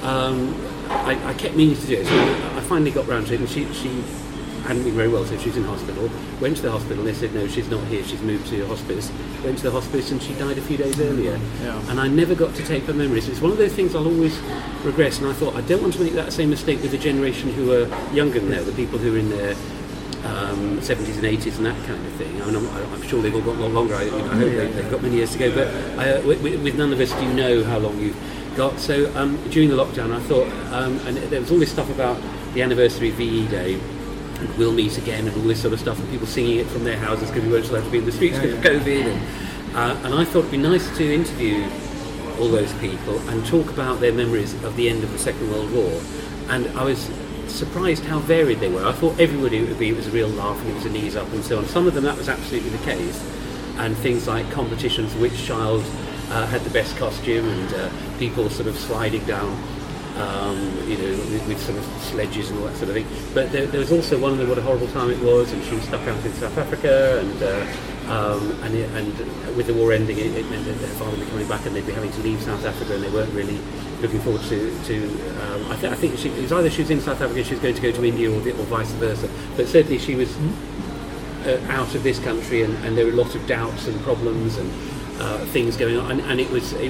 I kept meaning to do it, so I finally got round to it, and she hadn't been very well, so she was in hospital, went to the hospital, and they said, no, she's not here, she's moved to hospice, went to the hospice, and she died a few days earlier. And I never got to tape her memories. It's one of those things I'll always regret, and I thought, I don't want to make that same mistake with the generation who are younger than now, the people who are in their 70s and 80s and that kind of thing. I mean, I'm sure they've all got a lot longer, I hope they've got many years to go, but with none of us do you know how long you've got. So during the lockdown, I thought, and there was all this stuff about the anniversary of VE Day, and we'll meet again and all this sort of stuff, and people singing it from their houses because we weren't allowed to be in the streets because of COVID, and I thought it'd be nice to interview all those people and talk about their memories of the end of the Second World War. And I was surprised how varied they were. I thought everybody it was a real laugh and it was a knees up and so on. Some of them that was absolutely the case, and things like competitions, which child had the best costume, and people sort of sliding down with sort of sledges and all that sort of thing. But there was also one of them, what a horrible time it was, and she was stuck out in South Africa, and with the war ending, it meant that their father would be coming back and they'd be having to leave South Africa, and they weren't really looking forward to I think it was either she was in South Africa, she was going to go to India, or vice versa. But certainly she was out of this country, and there were a lot of doubts and problems and things going on, and it was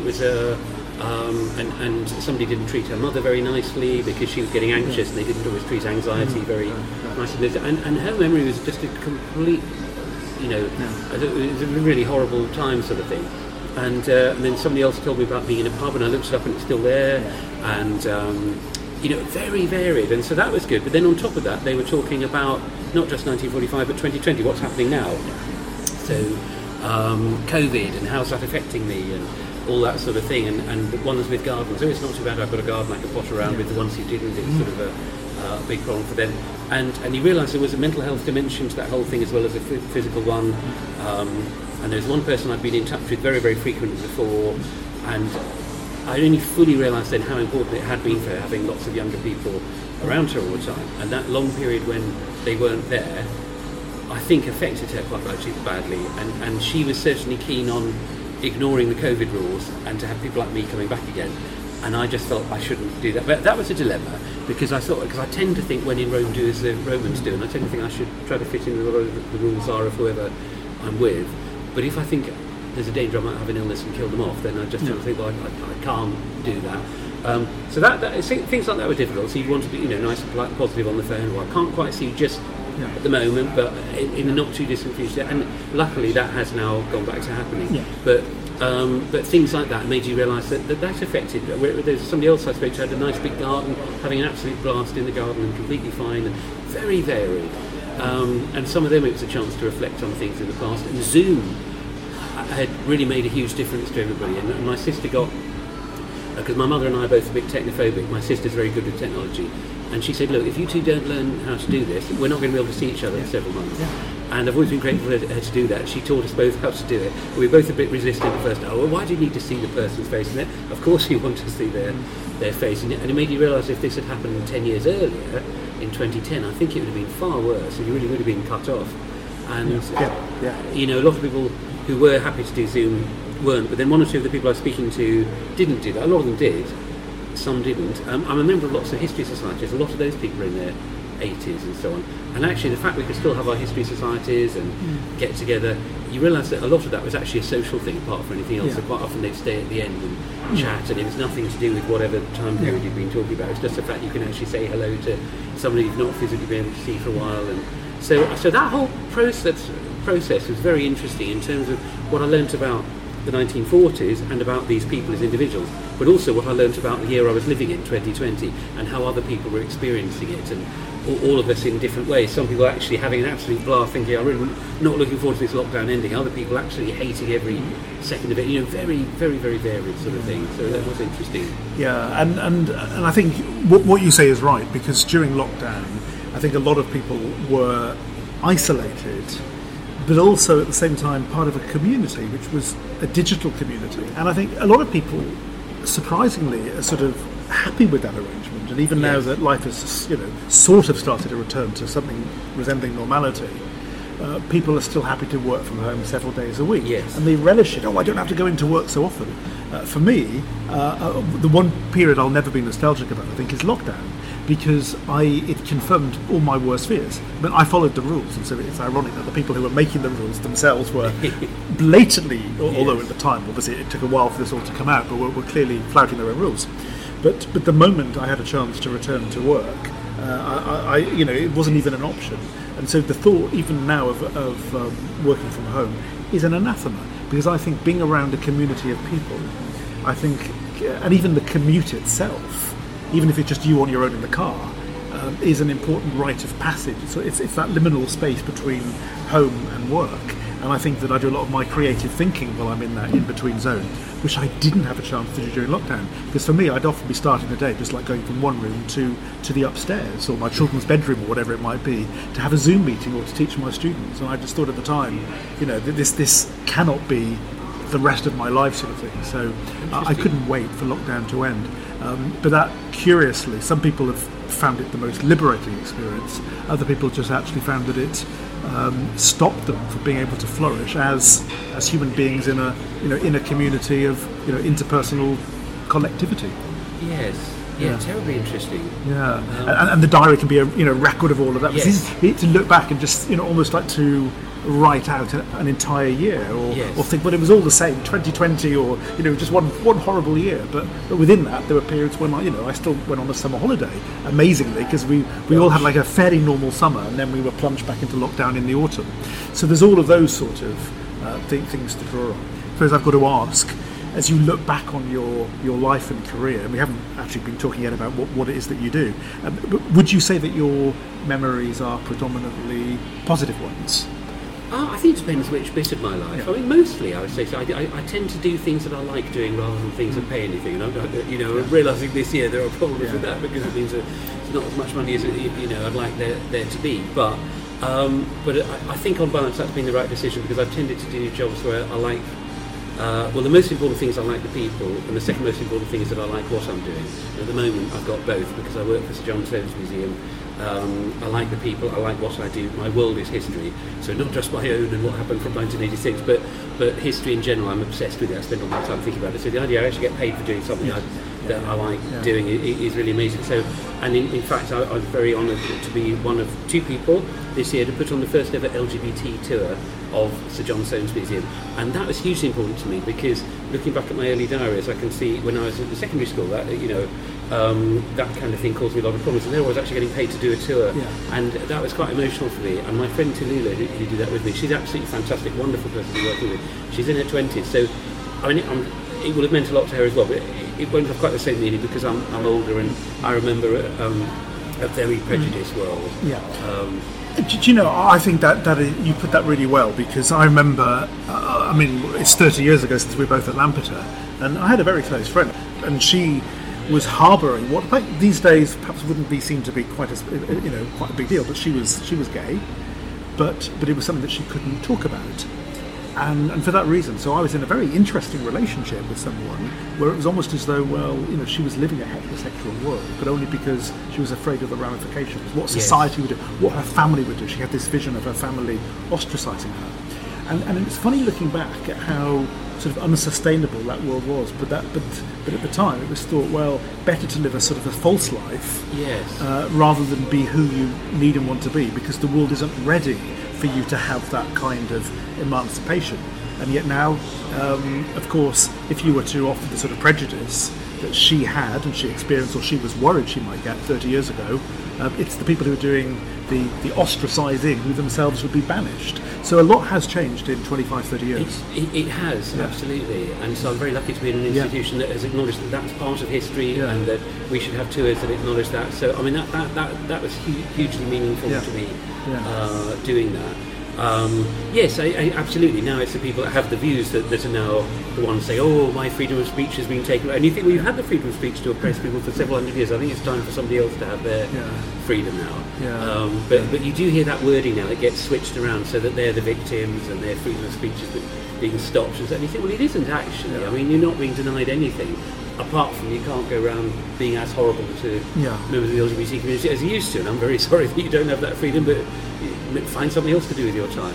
and somebody didn't treat her mother very nicely because she was getting anxious, and they didn't always treat anxiety very nicely. And her memory was just a complete, it was a really horrible time sort of thing. And then somebody else told me about being in a pub, and I looked it up and it's still there, and very varied, and so that was good. But then on top of that, they were talking about not just 1945 but 2020, what's happening now. So COVID, and how's that affecting me, and all that sort of thing, and the ones with gardens. Oh, it's not too bad, I've got a garden I can pot around with. The ones who didn't, it's sort of a big problem for them. And you realise there was a mental health dimension to that whole thing as well as a physical one. And there's one person I've been in touch with very, very frequently before, and I only fully realised then how important it had been for her having lots of younger people around her all the time. And that long period when they weren't there, I think affected her quite badly. And she was certainly keen on ignoring the COVID rules and to have people like me coming back again. And I just felt I shouldn't do that. But that was a dilemma, because I tend to think when in Rome do as the Romans do, and I tend to think I should try to fit in with whatever the rules are of whoever I'm with. But if I think there's a danger I might have an illness and kill them off, then I just don't think, well, I can't do that. So things like that were difficult. So you want to be, nice and polite and positive on the phone. Well, I can't quite see you just at the moment, but in the not too distant future. And luckily that has now gone back to happening. Yeah. But things like that made you realise that affected. There's somebody else I spoke to had a nice big garden, having an absolute blast in the garden and completely fine and very varied. And some of them it was a chance to reflect on things in the past. And Zoom had really made a huge difference to everybody. And my sister got, because my mother and I are both a bit technophobic, my sister's very good with technology. And she said, look, if you two don't learn how to do this, we're not going to be able to see each other in several months. Yeah. And I've always been grateful for her to do that. She taught us both how to do it. We were both a bit resistant at first. Oh, well, why do you need to see the person's face? And then, of course you want to see their face. And it made you realise if this had happened 10 years earlier, in 2010, I think it would have been far worse, and you really would have been cut off. And a lot of people who were happy to do Zoom weren't, but then one or two of the people I was speaking to didn't do that. A lot of them did, some didn't. I'm a member of lots of history societies. A lot of those people are in their 80s and so on. And actually the fact we could still have our history societies and get together, you realise that a lot of that was actually a social thing apart from anything else. So quite often they'd stay at the end and chat, and it was nothing to do with whatever time period you've been talking about. It's just the fact you can actually say hello to somebody you've not physically been able to see for a while. And so that whole process was very interesting in terms of what I learnt about the 1940s and about these people as individuals, but also what I learnt about the year I was living in, 2020, and how other people were experiencing it, and all of us in different ways. Some people actually having an absolute blast, thinking, I'm really not looking forward to this lockdown ending. Other people actually hating every second of it. Very, very, very varied sort of thing. So that was interesting. Yeah, and I think what you say is right, because during lockdown, I think a lot of people were isolated, but also at the same time part of a community, which was a digital community. And I think a lot of people, surprisingly, are sort of happy with that arrangement. And even now that life has, sort of started to return to something resembling normality, people are still happy to work from home several days a week. Yes. And they relish it. I don't have to go into work so often. For me, the one period I'll never be nostalgic about, I think, is lockdown, because it confirmed all my worst fears. But I followed the rules, and so it's ironic that the people who were making the rules themselves were blatantly, although at the time, obviously, it took a while for this all to come out, but were clearly flouting their own rules. But the moment I had a chance to return to work, it wasn't even an option. And so the thought, even now, of working from home is an anathema, because I think being around a community of people, I think, and even the commute itself, even if it's just you on your own in the car, is an important rite of passage. So it's that liminal space between home and work. And I think that I do a lot of my creative thinking while I'm in that in-between zone, which I didn't have a chance to do during lockdown. Because for me, I'd often be starting the day just like going from one room to the upstairs, or my children's bedroom, or whatever it might be, to have a Zoom meeting or to teach my students. And I just thought at the time, this cannot be the rest of my life sort of thing. So I couldn't wait for lockdown to end. But that, curiously, some people have found it the most liberating experience. Other people just actually found that it stopped them from being able to flourish as human beings in a community of interpersonal collectivity. Yes. Yeah, terribly interesting. Yeah, and the diary can be a record of all of that. Yes. It's to look back and just almost like to write out an entire year, or think, well, it was all the same, 2020, or just one horrible year. But within that, there were periods when I still went on a summer holiday, amazingly, because we all had like a fairly normal summer, and then we were plunged back into lockdown in the autumn. So there's all of those sort of things to draw on. I suppose I've got to ask, as you look back on your life and career, and we haven't actually been talking yet about what it is that you do, but would you say that your memories are predominantly positive ones? I think it depends which bit of my life. I mean, mostly I would say so. I tend to do things that I like doing rather than things that pay anything. And I'm realising this year there are problems with that, because it means that it's not as much money as I'd like there to be. But I think on balance that's been the right decision, because I've tended to do jobs where I like. The most important thing is I like the people, and the second most important thing is that I like what I'm doing. And at the moment I've got both, because I work for Sir John Soane's Museum. I like the people, I like what I do. My world is history, so not just my own and what happened from 1986, but history in general. I'm obsessed with it. I spend all my time thinking about it. So the idea I actually get paid for doing something that I like doing is really amazing. So, and in fact, I was very honoured to be one of 2 people this year to put on the first ever LGBT tour of Sir John Soanes Museum, and that was hugely important to me because looking back at my early diaries, I can see when I was at the secondary school that that kind of thing caused me a lot of problems, and there I was actually getting paid to do a tour, and that was quite emotional for me. And my friend Tallulah, who did that with me, she's absolutely fantastic, wonderful person to be working with. She's in her 20s, so I mean, it would have meant a lot to her as well, but it won't have quite the same meaning because I'm older, and I remember a very prejudiced world. Do you know, I think that you put that really well, because I remember, I mean, it's 30 years ago since we were both at Lampeter, and I had a very close friend, and she was harbouring what these days perhaps wouldn't be seen to be quite a big deal, but she was gay, but it was something that she couldn't talk about. And for that reason, so I was in a very interesting relationship with someone where it was almost as though, she was living a heterosexual world, but only because she was afraid of the ramifications, what society would do, what her family would do. She had this vision of her family ostracising her. And it's funny looking back at how sort of unsustainable that world was, but at the time it was thought, well, better to live a sort of a false life, rather than be who you need and want to be, because the world isn't ready for you to have that kind of emancipation. And yet now, of course, if you were to offer the sort of prejudice that she had and she experienced, or she was worried she might get 30 years ago, it's the people who are doing the ostracising who themselves would be banished. So a lot has changed in 25, 30 years. It has, absolutely. And so I'm very lucky to be in an institution that has acknowledged that that's part of history, and that we should have tours that acknowledge that. So, I mean, that was hugely meaningful to me, doing that. Yes, I absolutely. Now it's the people that have the views that are now the ones say, oh, my freedom of speech has been taken away. And you think, well, you've had the freedom of speech to oppress people for several hundred years. I think it's time for somebody else to have their freedom now. But you do hear that wording now that gets switched around so that they're the victims and their freedom of speech is being stopped. And you think, well, it isn't actually. I mean, you're not being denied anything, apart from you can't go around being as horrible to members of the LGBT community as you used to. And I'm very sorry that you don't have that freedom, but find something else to do with your time.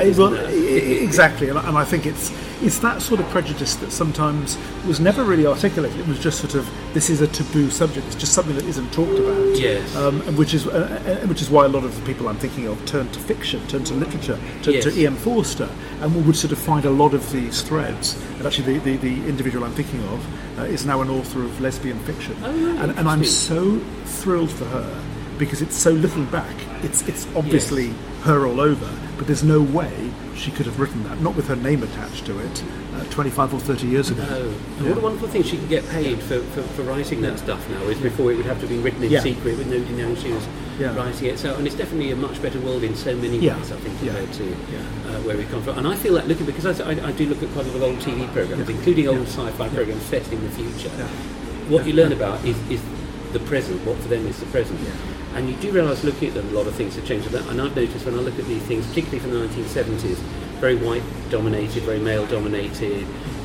Exactly, and I think it's that sort of prejudice that sometimes was never really articulated. It was just sort of, this is a taboo subject. It's just something that isn't talked about. Yes. Which is why a lot of the people I'm thinking of turn to fiction, turn to literature, turn to E.M. Forster, and we would sort of find a lot of these threads. And actually, the individual I'm thinking of is now an author of lesbian fiction, and I'm so thrilled for her, because it's so, looking back, it's obviously her all over, but there's no way she could have written that, not with her name attached to it, 25 or 30 years ago. No. What a wonderful thing she can get paid for writing that stuff now, is before it would have to be written in secret with nobody knowing she was writing it. So, and it's definitely a much better world in so many ways, I think, compared to where we come from. And I feel like, looking, because I do look at quite a lot of old TV programmes, including old sci-fi programmes set in the future, what you learn about is the present, what for them is the present. And you do realise, looking at them, a lot of things have changed. And I've noticed when I look at these things, particularly from the 1970s, very white-dominated, very male-dominated.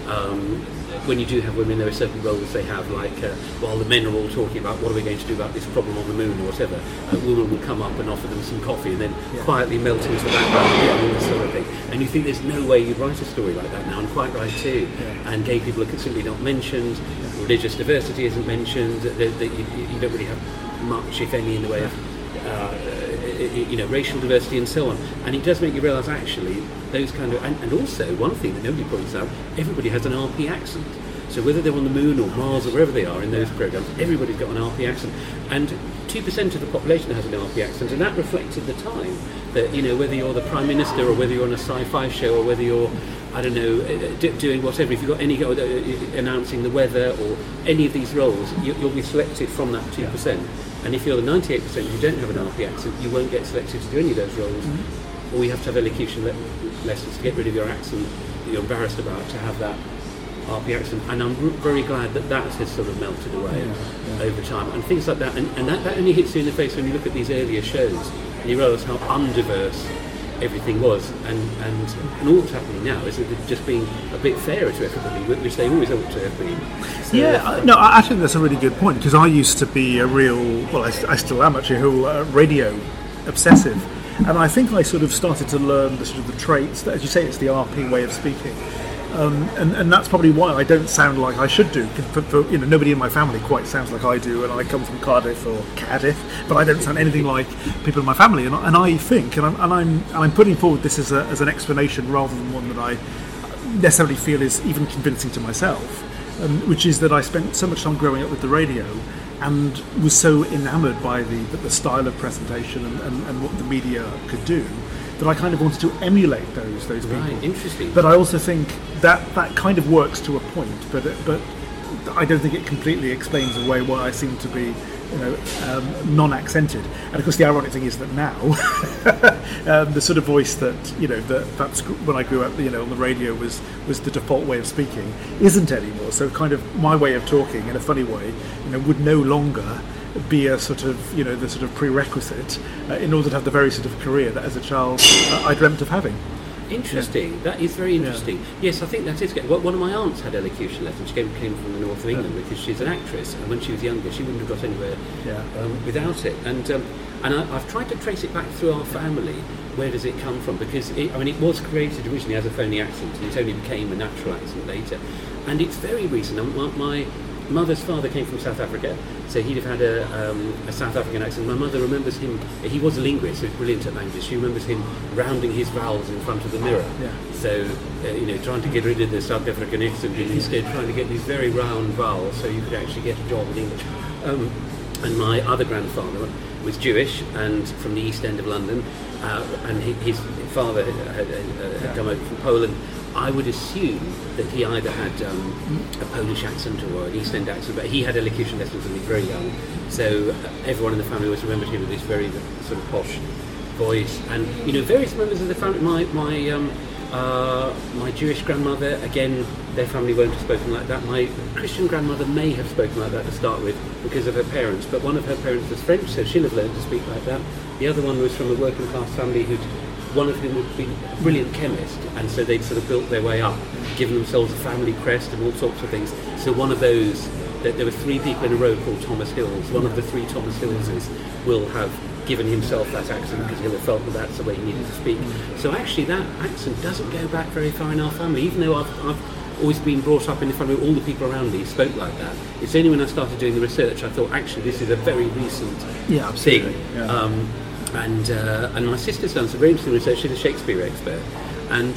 When you do have women, there are certain roles they have, like while the men are all talking about what are we going to do about this problem on the moon or whatever, a woman will come up and offer them some coffee and then quietly melt into the background and all this sort of thing. And you think there's no way you'd write a story like that now, and quite right too. And gay people are simply not mentioned, religious diversity isn't mentioned, you don't really have much, if any, in the way of racial diversity and so on. And it does make you realise, actually, those kind of, and also one thing that nobody points out, everybody has an RP accent. So whether they're on the moon or Mars or wherever they are in those programmes, everybody's got an RP accent. And 2% of the population has an RP accent, and that reflected the time. That, whether you're the Prime Minister or whether you're on a sci-fi show or whether you're, I don't know, doing whatever, if you've got any, announcing the weather or any of these roles, you'll be selected from that 2%. And if you're the 98% who don't have an RP accent, you won't get selected to do any of those roles. Or you have to have elocution lessons to get rid of your accent that you're embarrassed about, to have that RP accent. And I'm very glad that has sort of melted away over time. And things like that. And that only hits you in the face when you look at these earlier shows and you realise how undiverse everything was. And all that's happening now is just being a bit fairer to everybody, which they always ought to have been. So, I think that's a really good point, because I used to be a real, well, I still am actually, a real radio obsessive. And I think I sort of started to learn the traits that, as you say, it's the RP way of speaking. And that's probably why I don't sound like I should do. For nobody in my family quite sounds like I do, and I come from Cardiff, but I don't sound anything like people in my family. And I think, and I'm putting forward this as an explanation rather than one that I necessarily feel is even convincing to myself, which is that I spent so much time growing up with the radio and was so enamoured by the style of presentation and what the media could do, that I kind of wanted to emulate those people. Right, interesting. But I also think that kind of works to a point, but I don't think it completely explains away why I seem to be, non-accented. And of course, the ironic thing is that now the sort of voice that that's when I grew up, on the radio was the default way of speaking, isn't anymore. So kind of my way of talking, in a funny way, would no longer be a sort of the sort of prerequisite in order to have the very sort of career that as a child I dreamt of having. Interesting. Yeah. That is very interesting. Yeah. Yes, I think that is good. One of my aunts had elocution lessons. She came from the north of England because she's an actress, and when she was younger, she wouldn't have got anywhere without it. And I've tried to trace it back through our family. Where does it come from? Because it was created originally as a phony accent, and it only became a natural accent later. And it's very recent. My mother's father came from South Africa, so he'd have had a South African accent. My mother remembers him, he was a linguist, so he was brilliant at language. She remembers him rounding his vowels in front of the mirror. Yeah. So, trying to get rid of the South African accent and instead trying to get these very round vowels so you could actually get a job in English. And my other grandfather was Jewish and from the East End of London, and his father had come over from Poland. I would assume that he either had a Polish accent or an East End accent, but he had elocution lessons when he was very young. So everyone in the family always remembered him with this very sort of posh voice. And various members of the family. My Jewish grandmother, again, their family won't have spoken like that. My Christian grandmother may have spoken like that to start with because of her parents, but one of her parents was French, so she'll have learned to speak like that. The other one was from a working class family one of whom had been a brilliant chemist, and so they'd sort of built their way up, given themselves a family crest and all sorts of things. So one of those, there were 3 people in a row called Thomas Hills. One of the 3 Thomas Hillses will have given himself that accent because he'll have felt that that's the way he needed to speak. So actually that accent doesn't go back very far in our family, even though I've always been brought up in the family, all the people around me spoke like that. It's only when I started doing the research I thought, actually, this is a very recent thing. Yeah. And my sister's done some very interesting research. She's a Shakespeare expert, and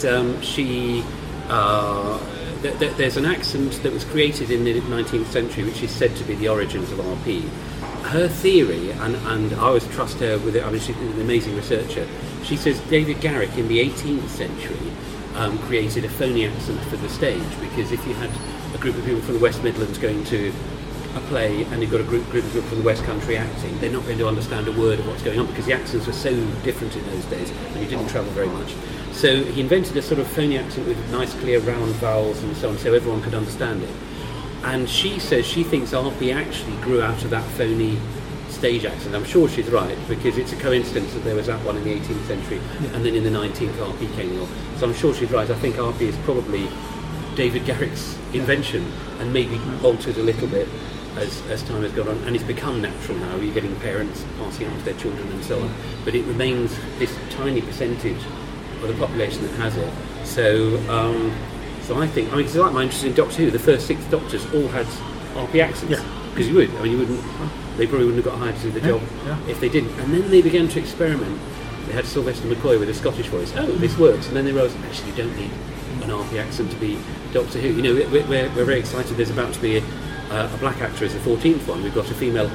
there's an accent that was created in the 19th century which is said to be the origins of RP. Her theory, and I always trust her with it, I mean, she's an amazing researcher. She says David Garrick in the 18th century created a phony accent for the stage, because if you had a group of people from the West Midlands going to a play and you've got a group of people from the West Country acting, they're not going to understand a word of what's going on because the accents were so different in those days and you didn't travel very much. So he invented a sort of phony accent with nice clear round vowels and so on, so everyone could understand it. And she says she thinks RP actually grew out of that phony stage accent. I'm sure she's right, because it's a coincidence that there was that one in the 18th century and then in the 19th RP came along. So I'm sure she's right. I think RP is probably David Garrick's invention and maybe altered a little bit as time has gone on, and it's become natural now. You're getting parents passing on to their children and so on, but it remains this tiny percentage of the population that has it. So I think, it's like my interest in Doctor Who. The first 6 Doctors all had RP accents, because you wouldn't, they probably wouldn't have got hired to do the job if they didn't. And then they began to experiment. They had Sylvester McCoy with a Scottish voice. Oh, this works. And then they realised, actually, you don't need an RP accent to be Doctor Who. We're very excited. There's about to be a black actor as the 14th one. We've got a female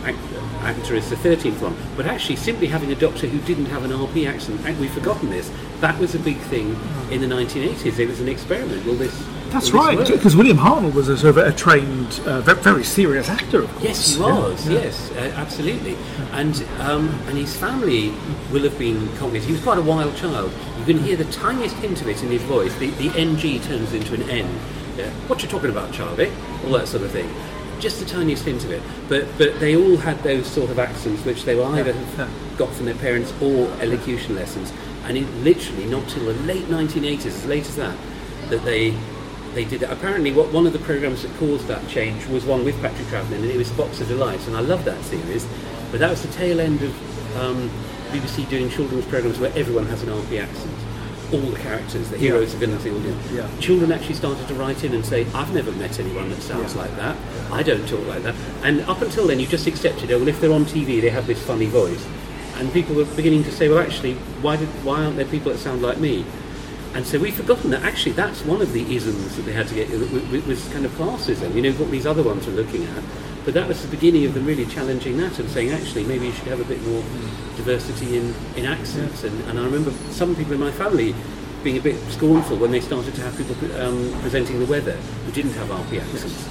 actor as the 13th one. But actually, simply having a Doctor who didn't have an RP accent, we've forgotten this. That was a big thing in the 1980s. It was an experiment. That's right, because William Hartnell was a sort of a trained, very serious actor. Yes, he was. Yes, absolutely. And his family will have been Cockneys. He was quite a wild child. You can hear the tiniest hint of it in his voice. The NG turns into an N. Yeah. What you talking about, Charlie? All that sort of thing. Just the tiniest hint of it. But they all had those sort of accents, which they will either have got from their parents or elocution lessons. And it literally, not till the late 1980s, as late as that they did that. Apparently, one of the programmes that caused that change was one with Patrick Troughton, and it was Box of Delights, and I love that series. But that was the tail end of BBC doing children's programmes where everyone has an RP accent. all the characters, the heroes, the villains, the audience. Yeah. Children actually started to write in and say, I've never met anyone that sounds like that. I don't talk like that. And up until then, you just accepted, well, if they're on TV, they have this funny voice. And people were beginning to say, well, actually, why aren't there people that sound like me? And so we've forgotten that actually that's one of the isms that they had to get, was kind of classism. You know, what these other ones were looking at. But that was the beginning of them really challenging that and saying, actually, maybe you should have a bit more diversity in accents. And I remember some people in my family being a bit scornful when they started to have people presenting the weather who didn't have RP accents.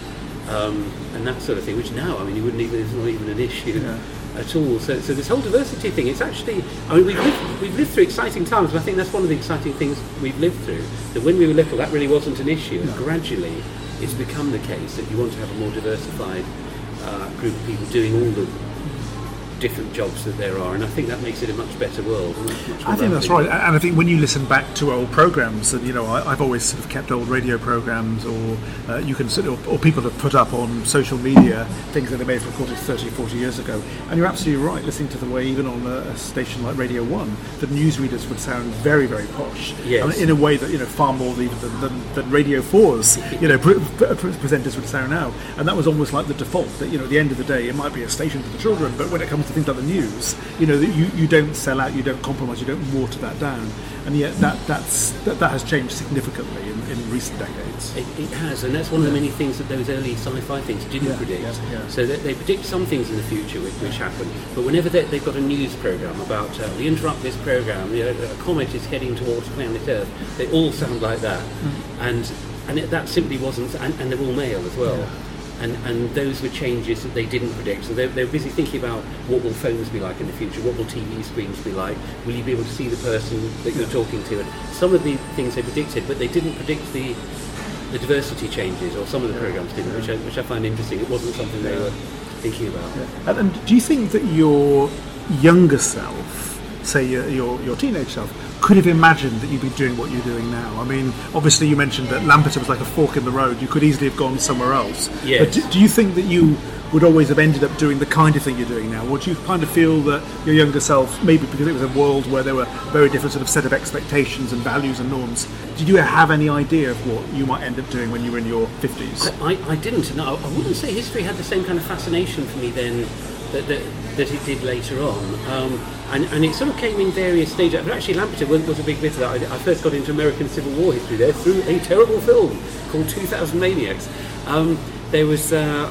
And that sort of thing, which now, I mean, it's not even an issue at all. So this whole diversity thing, it's actually, I mean, we've lived through exciting times, but I think that's one of the exciting things we've lived through. That when we were little, that really wasn't an issue. And gradually, it's become the case that you want to have a more diversified group of people doing all the different jobs that there are, and I think that makes it a much better world. I think that's right, and I think when you listen back to old programs, and I've always sort of kept old radio programs, or you can or people have put up on social media things that they may have recorded 30 or 40 years ago, and you're absolutely right, listening to the way even on a station like Radio 1, the newsreaders would sound very, very posh, in a way that far more even than Radio 4's presenters would sound now, and that was almost like the default, that at the end of the day it might be a station for the children, but when it comes to things like the news, that you don't sell out, you don't compromise, you don't water that down, and yet that has changed significantly in recent decades. It has, and that's one of the many things that those early sci-fi things didn't predict. So that they predict some things in the future which happen, but whenever they've got a news program about we interrupt this program, a comet is heading towards planet Earth, they all sound like that, and that simply wasn't, and they're all male as well. And those were changes that they didn't predict. So they're busy thinking about what will phones be like in the future, what will TV screens be like, will you be able to see the person that you're talking to? And some of the things they predicted, but they didn't predict the diversity changes, or some of the programs didn't, which I find interesting. It wasn't something they were thinking about. And do you think that your younger self, say your teenage self, could have imagined that you'd be doing what you're doing now? I mean, obviously you mentioned that Lampeter was like a fork in the road. You could easily have gone somewhere else. Yes. But do you think that you would always have ended up doing the kind of thing you're doing now? Or do you kind of feel that your younger self, maybe because it was a world where there were very different sort of set of expectations and values and norms, did you have any idea of what you might end up doing when you were in your 50s? I didn't. No, I wouldn't say history had the same kind of fascination for me then that it did later on. And it sort of came in various stages. But actually Lampeter was a big bit of that. I first got into American Civil War history there through a terrible film called 2000 Maniacs. There was a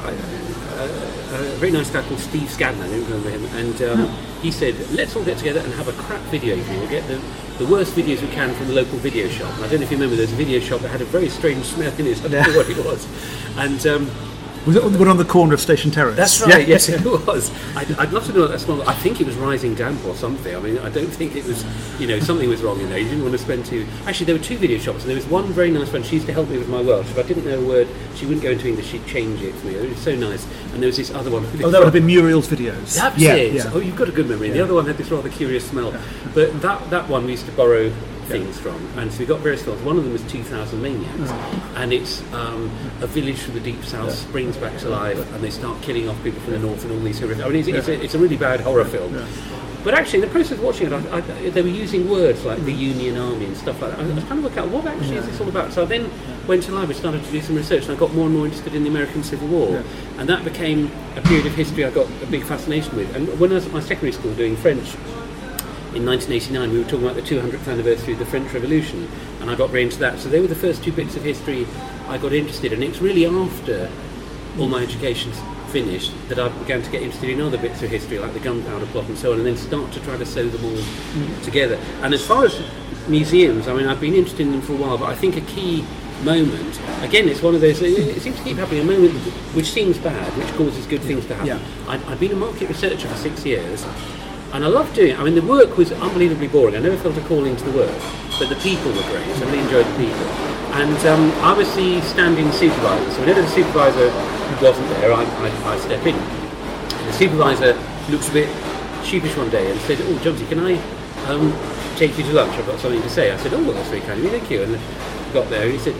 very nice guy called Steve Scadden, I don't remember him, and he said, let's all get together and have a crap video review. We'll get the worst videos we can from the local video shop. And I don't know if you remember, there's a video shop that had a very strange smell in it. I don't know what it was. And was it the one on the corner of Station Terrace? That's right, yes it was. I'd love to know what that smelled like. I think it was Rising Damp or something. I mean, I don't think it was, something was wrong in there. You didn't want to spend too... Actually, there were two video shops, and there was one very nice friend. She used to help me with my Welsh. If I didn't know a word, she wouldn't go into English, she'd change it for me. It was so nice. And there was this other one... Oh, that would have been Muriel's videos. That's it. Yeah. Oh, you've got a good memory. The other one had this rather curious smell. But that one we used to borrow things from, and so we got various films. One of them was 2000 Maniacs, and it's a village from the deep south springs back to life, and they start killing off people from the north and all these horrific... I mean, it's a really bad horror film. But actually, in the process of watching it, they were using words like the Union Army and stuff like that. I was trying to work out what actually is this all about. So I then went to the library, started to do some research, and I got more and more interested in the American Civil War, and that became a period of history I got a big fascination with. And when I was at my secondary school doing French, in 1989, we were talking about the 200th anniversary of the French Revolution, and I got very into that. So they were the first two bits of history I got interested in. It's really after all my education's finished that I began to get interested in other bits of history, like the Gunpowder Plot and so on, and then start to try to sew them all together. And as far as museums, I mean, I've been interested in them for a while, but I think a key moment, again, it's one of those, it seems to keep happening, a moment which seems bad, which causes good things to happen. I've been a market researcher for 6 years, and I loved doing it. I mean, the work was unbelievably boring. I never felt a calling to the work, but the people were great. So I really enjoyed the people. And I was the standing supervisor. So whenever the supervisor wasn't there, I step in. And the supervisor looks a bit sheepish one day and said, "Oh, Jonesy, can I take you to lunch? I've got something to say." I said, "Oh, well, that's very kind of you, thank you." And I got there and he said,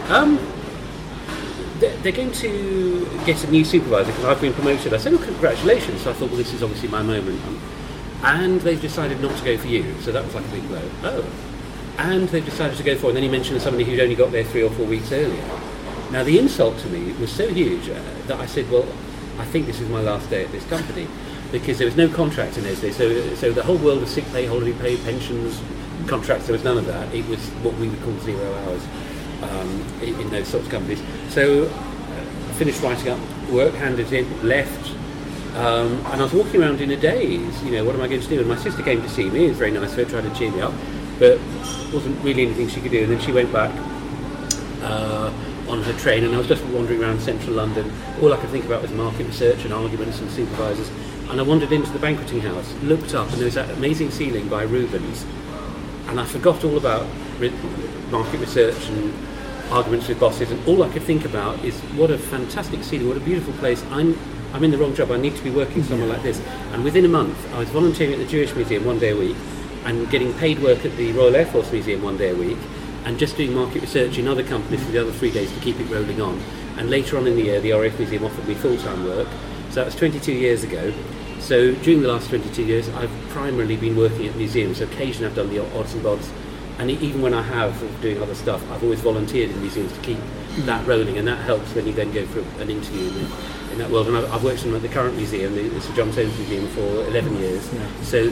they're going to get a new supervisor because I've been promoted. I said, "Oh, congratulations." So I thought, well, this is obviously my moment. And they've decided not to go for you. So that was like a big blow. Oh. and they've decided to go for it. And then he mentioned somebody who'd only got there 3 or 4 weeks earlier. Now the insult to me was so huge that I said, well, I think this is my last day at this company, because there was no contract in those days. So the whole world of sick pay, holiday pay, pensions, contracts, there was none of that. It was what we would call 0 hours in those sorts of companies. So I finished writing up work, handed it in, left, and I was walking around in a daze. What am I going to do? And my sister came to see me. It was very nice of her, tried to cheer me up, but wasn't really anything she could do. And then she went back on her train, and I was just wandering around central London. All I could think about was market research and arguments and supervisors. And I wandered into the banqueting house, looked up, and there was that amazing ceiling by Rubens, and I forgot all about market research and arguments with bosses, and all I could think about is what a fantastic ceiling, what a beautiful place. I'm in the wrong job, I need to be working somewhere like this. And within a month I was volunteering at the Jewish Museum 1 day a week, and getting paid work at the Royal Air Force Museum 1 day a week, and just doing market research in other companies for the other 3 days to keep it rolling on. And later on in the year the RAF Museum offered me full-time work. So that was 22 years ago. So during the last 22 years I've primarily been working at museums. So occasionally I've done the odds and bods, and even when I have doing other stuff, I've always volunteered in museums to keep that rolling, and that helps when you then go for an interview in that world. And I've worked at the current museum, the Sir John Soames Museum, for 11 years. Yeah. So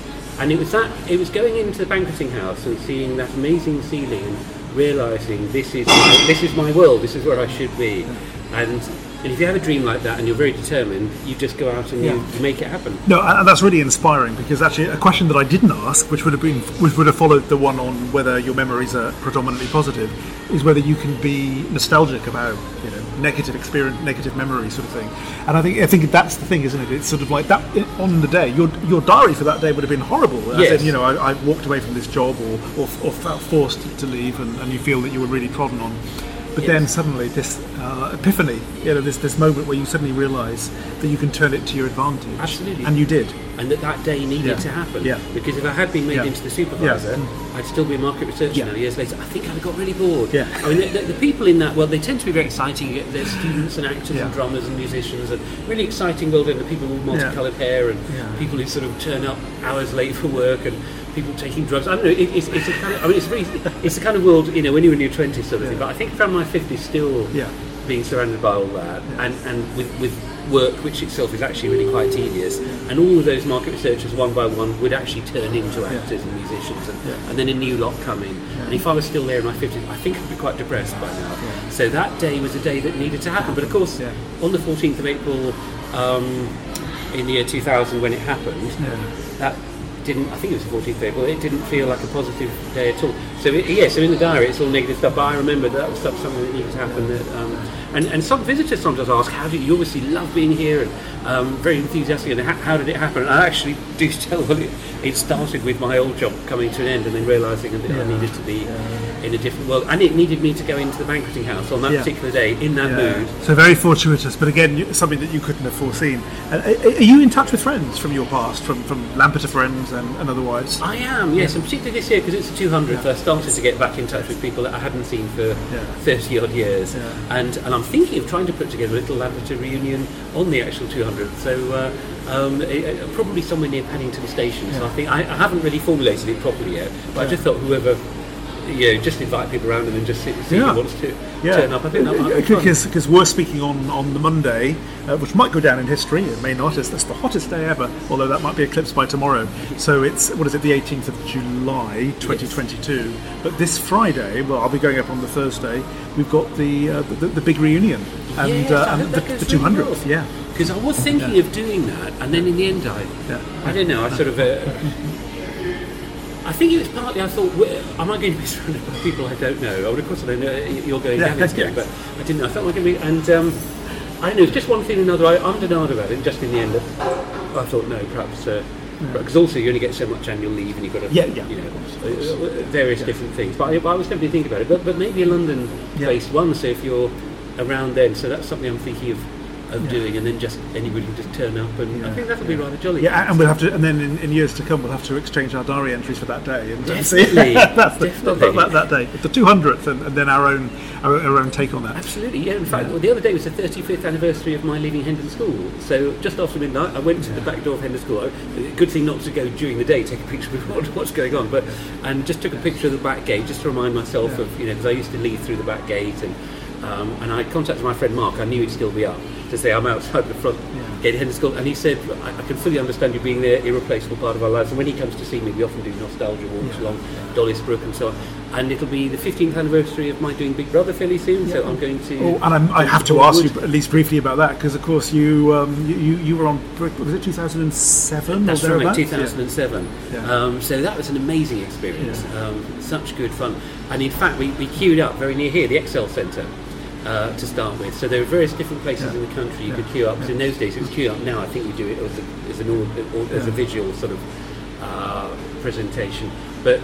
it was going into the banqueting house and seeing that amazing ceiling and realising this is my world, this is where I should be. And if you have a dream like that and you're very determined, you just go out and you make it happen. No, and that's really inspiring, because actually a question that I didn't ask, which would have followed the one on whether your memories are predominantly positive, is whether you can be nostalgic about negative experience, negative memory sort of thing. And I think that's the thing, isn't it? It's sort of like that on the day. Your diary for that day would have been horrible. Yes. As in, I walked away from this job or felt forced to leave, and you feel that you were really trodden on. But then suddenly this epiphany, this moment where you suddenly realise that you can turn it to your advantage. Absolutely. And you did. And that day needed to happen. Yeah. Because if I had been made into the supervisor, I'd still be a market researcher now, years later. I think I'd have got really bored. Yeah. I mean, the people in that world, they tend to be very exciting. They're students and actors and drummers and musicians, and really exciting world. And the people with multicoloured hair, and people who sort of turn up hours late for work, and people taking drugs. I don't know. It's a kind of. I mean, it's the kind of world when you're in your 20s sort of thing. But I think around my 50s, still being surrounded by all that, and with work which itself is actually really quite tedious, and all of those market researchers one by one would actually turn into actors and musicians, and then a new lot come in. And if I was still there in my 50s, I think I'd be quite depressed by now. So that day was a day that needed to happen. But of course, on the 14th of April in the year 2000, when it happened, that didn't, I think it was the 14th of April, it didn't feel like a positive day at all. So so in the diary it's all negative stuff, but I remember that was something that needed to happen. And some visitors sometimes ask, you obviously love being here, and very enthusiastic, and how did it happen? And I actually do tell, it started with my old job coming to an end, and then realising that I needed to be in a different world, and it needed me to go into the banqueting house on that particular day, in that mood. So very fortuitous, but again, something that you couldn't have foreseen. Are you in touch with friends from your past, from Lampeter friends and otherwise? I am, yes, and particularly this year, because it's the 200th, I started to get back in touch with people that I hadn't seen for 30 odd years, and I'm thinking of trying to put together a little Lampeter reunion on the actual 200th, so probably somewhere near Paddington Station. So I think I haven't really formulated it properly yet, but I just thought whoever, just invite people around and then just see who wants to turn up. I think that might be fun. Because we're speaking on the Monday, which might go down in history, it may not, that's the hottest day ever, although that might be eclipsed by tomorrow. So it's, the 18th of July 2022. But this Friday, well, I'll be going up on the Thursday, we've got the big reunion, and the 200th, well. Because I was thinking of doing that, and then in the end I don't know, I sort of... I think it was partly, I thought, am I going to be surrounded by people I don't know? Of course I don't know you're going down this game, but I didn't know. I thought I was going to be, and I don't know, it's just one thing or another. I'm denied about it, just in the end, I thought, no, perhaps, because also you only get so much annual leave, and you've got to, various different things. But I was definitely thinking about it, but maybe a London-based one, so if you're around then, so that's something I'm thinking of of doing, and then just anybody can just turn up, and I think that'll be rather jolly. Yeah, and we'll have to, and then in years to come, we'll have to exchange our diary entries for that day, and definitely, that's that day, the 200th, and then our own take on that. Absolutely, yeah. In fact, the other day was the 35th anniversary of my leaving Hendon School. So just after midnight, I went to the back door of Hendon School. Good thing not to go during the day, take a picture of what's going on, and just took a picture of the back gate just to remind myself of, because I used to leave through the back gate, and I contacted my friend Mark. I knew he'd still be up to say I'm outside the front gate of Hendon School, and he said, I can fully understand you being there, irreplaceable part of our lives. And when he comes to see me, we often do nostalgia walks along Dollis Brook and so on. And it'll be the 15th anniversary of my doing Big Brother fairly soon, so I'm going to... Oh, and I have to ask you at least briefly about that, because of course you were on, was it 2007? That's right, 2007. Yeah. So that was an amazing experience, such good fun. And in fact, we queued up very near here, the Excel Centre, to start with. So there are various different places in the country you could queue up, because in those days it was queue up. Now I think we do it as a visual sort of presentation. But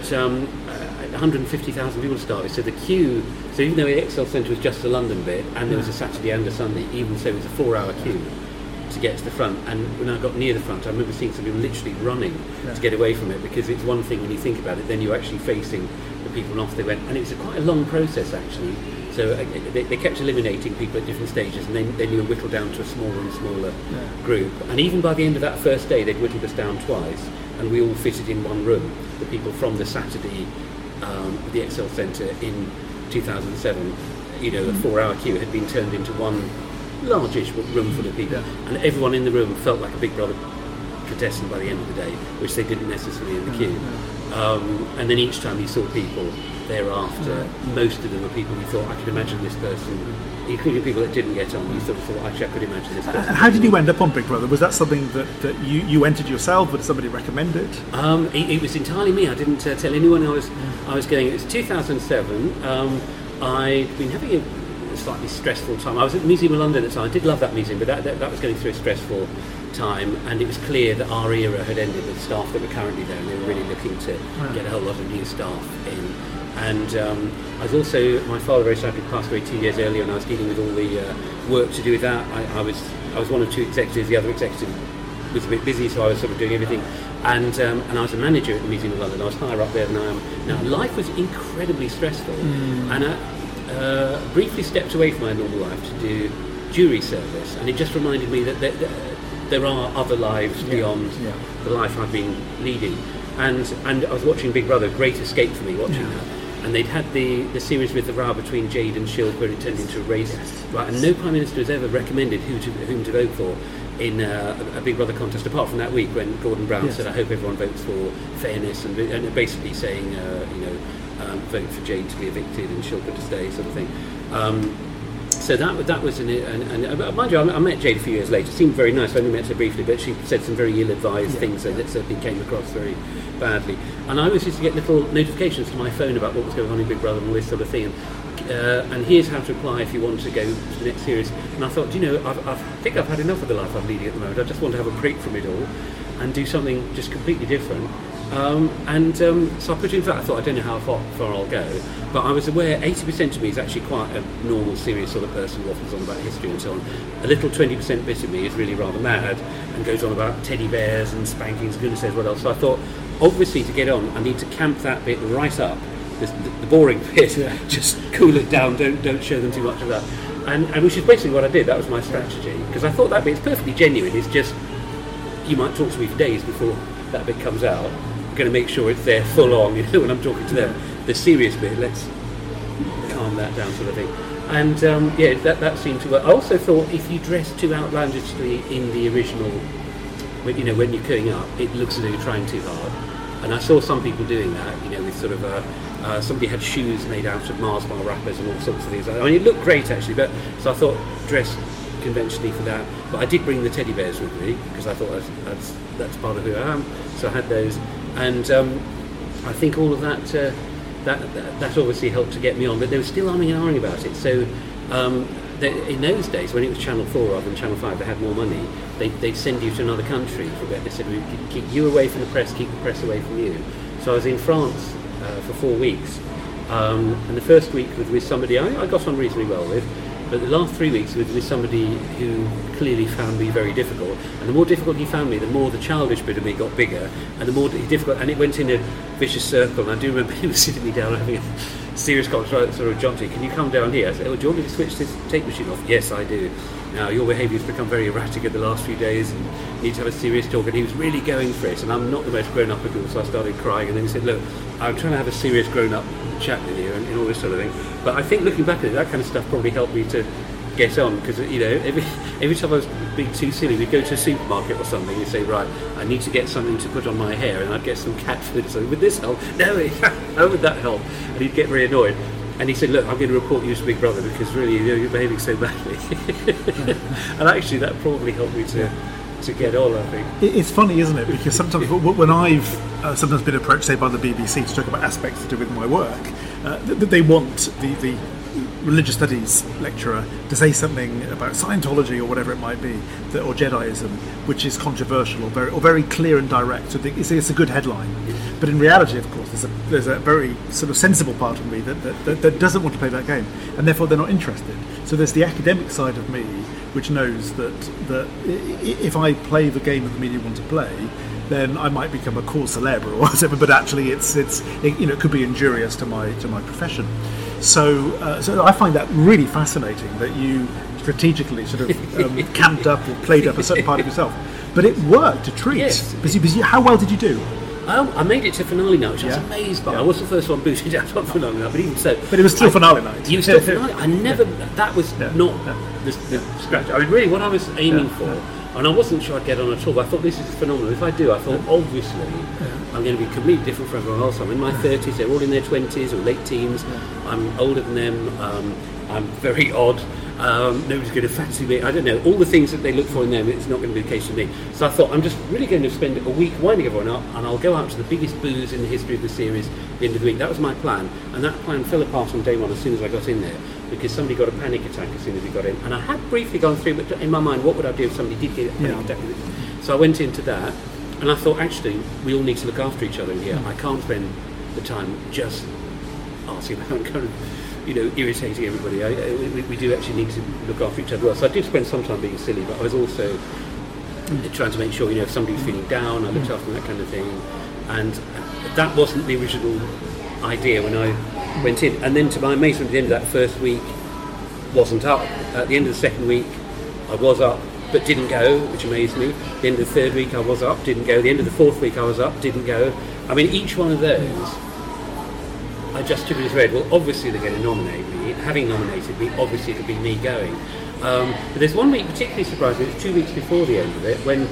150,000 people started, so the queue, so even though the Excel Centre was just the London bit, and there was a Saturday and a Sunday, even so it was a 4-hour queue to get to the front. And when I got near the front, I remember seeing some people literally running to get away from it, because it's one thing when you think about it, then you're actually facing the people, and off they went. And it was quite a long process actually, so they kept eliminating people at different stages, and then you were whittled down to a smaller and smaller group. And even by the end of that first day, they'd whittled us down twice, and we all fitted in one room. The people from the Saturday, the Excel Centre in 2007, a 4-hour queue had been turned into one largish room full of people, and everyone in the room felt like a Big Brother contestant by the end of the day, which they didn't necessarily in the queue. And then each time you saw people thereafter, most of them were people you thought, I could imagine this person, including people that didn't get on, you sort of thought, actually I could imagine this person. How did you end up on Big Brother? Was that something that you entered yourself, or did somebody recommend it? It was entirely me. I didn't tell anyone I was going. It was 2007. I'd been having a slightly stressful time. I was at the Museum of London at the time. I did love that museum, but that was going through a stressful time, and it was clear that our era had ended with staff that were currently there, and they were really looking to get a whole lot of new staff in. And I was also, my father very sadly passed away 2 years earlier, and I was dealing with all the work to do with that. I was one of 2 executives. The other executive was a bit busy, so I was sort of doing everything. And I was a manager at the Museum of London. I was higher up there than I am now. Life was incredibly stressful, and I briefly stepped away from my normal life to do jury service, and it just reminded me that there are other lives beyond the life I've been leading. And I was watching Big Brother, great escape for me watching that. And they'd had the series with the row between Jade and Shilpa intending to race, right? And no Prime Minister has ever recommended whom to vote for in a Big Brother contest, apart from that week when Gordon Brown said, I hope everyone votes for fairness, and basically saying, vote for Jade to be evicted and Shilpa to stay, sort of thing. So that was and mind you, I met Jade a few years later. Seemed very nice. I only met her briefly, but she said some very ill-advised things, so that certainly came across very badly. And I always used to get little notifications to my phone about what was going on in Big Brother and all this sort of thing. And here's how to apply if you want to go to the next series. And I thought, I think I've had enough of the life I'm leading at the moment. I just want to have a break from it all and do something just completely different. So I put in for that. I thought, I don't know how far I'll go, but I was aware 80% of me is actually quite a normal, serious sort of person who waffles on about history and so on. A little 20% bit of me is really rather mad and goes on about teddy bears and spankings, goodness knows what else. So I thought, obviously to get on, I need to camp that bit right up, the boring bit, just cool it down, don't show them too much of that. And which is basically what I did. That was my strategy, because I thought that bit's perfectly genuine. It's just, you might talk to me for days before that bit comes out. I'm going to make sure it's there full on, when I'm talking to them. The serious bit, let's calm that down, sort of thing. And that seemed to work. I also thought if you dress too outlandishly in the original, when you're queuing up, it looks as though you're trying too hard. And I saw some people doing that, with sort of somebody had shoes made out of Mars bar wrappers and all sorts of things. I mean, it looked great actually, but so I thought dress conventionally for that. But I did bring the teddy bears with me because I thought that's part of who I am. So I had those. And I think all of that obviously helped to get me on, but they were still umming and ahhing about it. So in those days, when it was Channel 4 rather than Channel 5, they had more money, they'd send you to another country for a bit. They said, we could keep you away from the press, keep the press away from you. So I was in France for 4 weeks, and the first week was with somebody I got on reasonably well with, But the last 3 weeks with somebody who clearly found me very difficult, and the more difficult he found me, the more the childish bit of me got bigger, and the more difficult, and it went in a vicious circle. And I do remember he was sitting me down having a serious conversation, sort of, Jonty, can you come down here? I said, oh, do you want me to switch this tape machine off? Yes, I do. Now, your behaviour has become very erratic in the last few days, and you need to have a serious talk. And he was really going for it, and I'm not the most grown-up of people, so I started crying. And then he said, look, I'm trying to have a serious grown-up chat with you, and all this sort of thing. But I think looking back at it, that kind of stuff probably helped me to get on, because, you know, every time I was being too silly, we'd go to a supermarket or something and say, right, I need to get something to put on my hair, and I'd get some cat food. So would this help? No, how would that help? And he'd get very annoyed. And he said, look, I'm going to report you to Big Brother because really, you know, you're behaving so badly. And actually that probably helped me to get on, I think. It's funny, isn't it? Because sometimes when I've sometimes been approached, say, by the BBC to talk about aspects to do with my work, they want the religious studies lecturer to say something about Scientology or whatever it might be, or Jediism, which is controversial or very clear and direct. So it's a good headline. But in reality, of course, there's a very sort of sensible part of me that doesn't want to play that game, and therefore they're not interested. So there's the academic side of me which knows that if I play the game that the media want to play, then I might become a cause célèbre or whatever. But actually, it could be injurious to my profession. So I find that really fascinating that you strategically sort of camped up or played up a certain part of yourself. But it worked a treat. Yes. Because how well did you do? I made it to finale night, which I was amazed by. I was the first one booted out on finale night, but even so... But it was still finale night. You still finale. I never... That was not the scratch. I mean, really, what I was aiming for, and I wasn't sure I'd get on at all, but I thought this is phenomenal. If I do, I thought, obviously, I'm going to be completely different from everyone else. I'm in my 30s, they're all in their 20s or late teens. I'm older than them. I'm very odd. Nobody's going to fancy me. I don't know. All the things that they look for in them, it's not going to be the case for me. So I thought, I'm just really going to spend a week winding everyone up, and I'll go out to the biggest booze in the history of the series at the end of the week. That was my plan. And that plan fell apart on day one as soon as I got in there, because somebody got a panic attack as soon as we got in. And I had briefly gone through, but in my mind, what would I do if somebody did get a panic attack? So I went into that, and I thought, actually, we all need to look after each other in here. I can't spend the time just asking about kind of, you know, irritating everybody. We do actually need to look after each other well. So I did spend some time being silly, but I was also trying to make sure, you know, if somebody's feeling down, I looked after them, that kind of thing. And that wasn't the original idea when I went in. And then to my amazement, at the end of that first week, wasn't up. At the end of the second week, I was up, but didn't go, which amazed me. At the end of the third week, I was up, didn't go. At the end of the fourth week, I was up, didn't go. I mean, each one of those, I just took it as read. Well, obviously they're going to nominate me. Having nominated me, obviously it'll be me going. But there's one week particularly surprising. It was 2 weeks before the end of it, when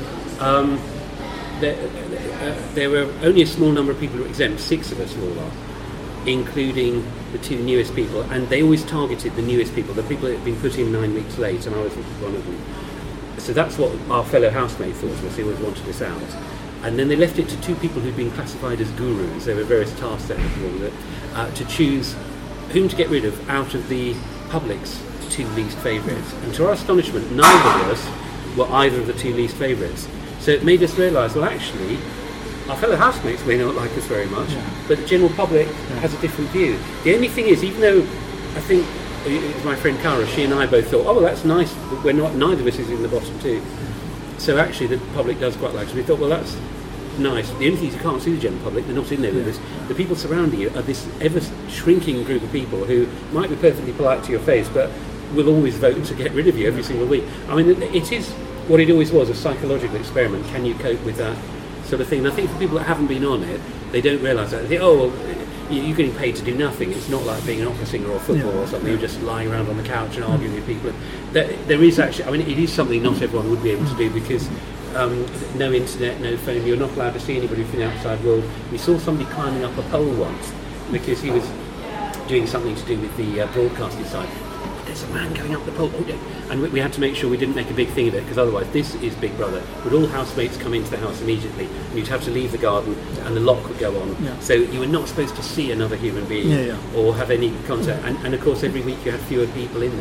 there were only a small number of people who were exempt. 6 of us were all up, including the 2 newest people. And they always targeted the newest people, the people that had been put in 9 weeks late, and I was one of them. So that's what our fellow housemate thought of us. They always wanted us out. And then they left it to 2 people who'd been classified as gurus. There were various tasks set for it, to choose whom to get rid of out of the public's 2 least favourites. And to our astonishment, neither of us were either of the 2 least favourites. So it made us realise, well, actually, our fellow housemates may not like us very much, but the general public has a different view. The only thing is, even though I think it was my friend Cara, she and I both thought, oh, well, that's nice, we're not, neither of us is in the bottom 2. So actually the public does quite like us. We thought, well, that's nice. The only thing is you can't see the general public, they're not in there with us. The people surrounding you are this ever-shrinking group of people who might be perfectly polite to your face, but will always vote to get rid of you every single week. I mean, it is what it always was, a psychological experiment. Can you cope with that sort of thing? And I think for people that haven't been on it, they don't realise that. They think, oh, well, you're getting paid to do nothing. It's not like being an opera singer or football or something. You're just lying around on the couch and arguing with people. There is actually, I mean, it is something not everyone would be able to do, because no internet, no phone, you're not allowed to see anybody from the outside world. We saw somebody climbing up a pole once because he was doing something to do with the broadcasting side. There's a man going up the pole, and we had to make sure we didn't make a big thing of it, because otherwise this is Big Brother. Would all housemates come into the house immediately, and you'd have to leave the garden, and the lock would go on. So you were not supposed to see another human being or have any contact. And of course, every week you had fewer people in there.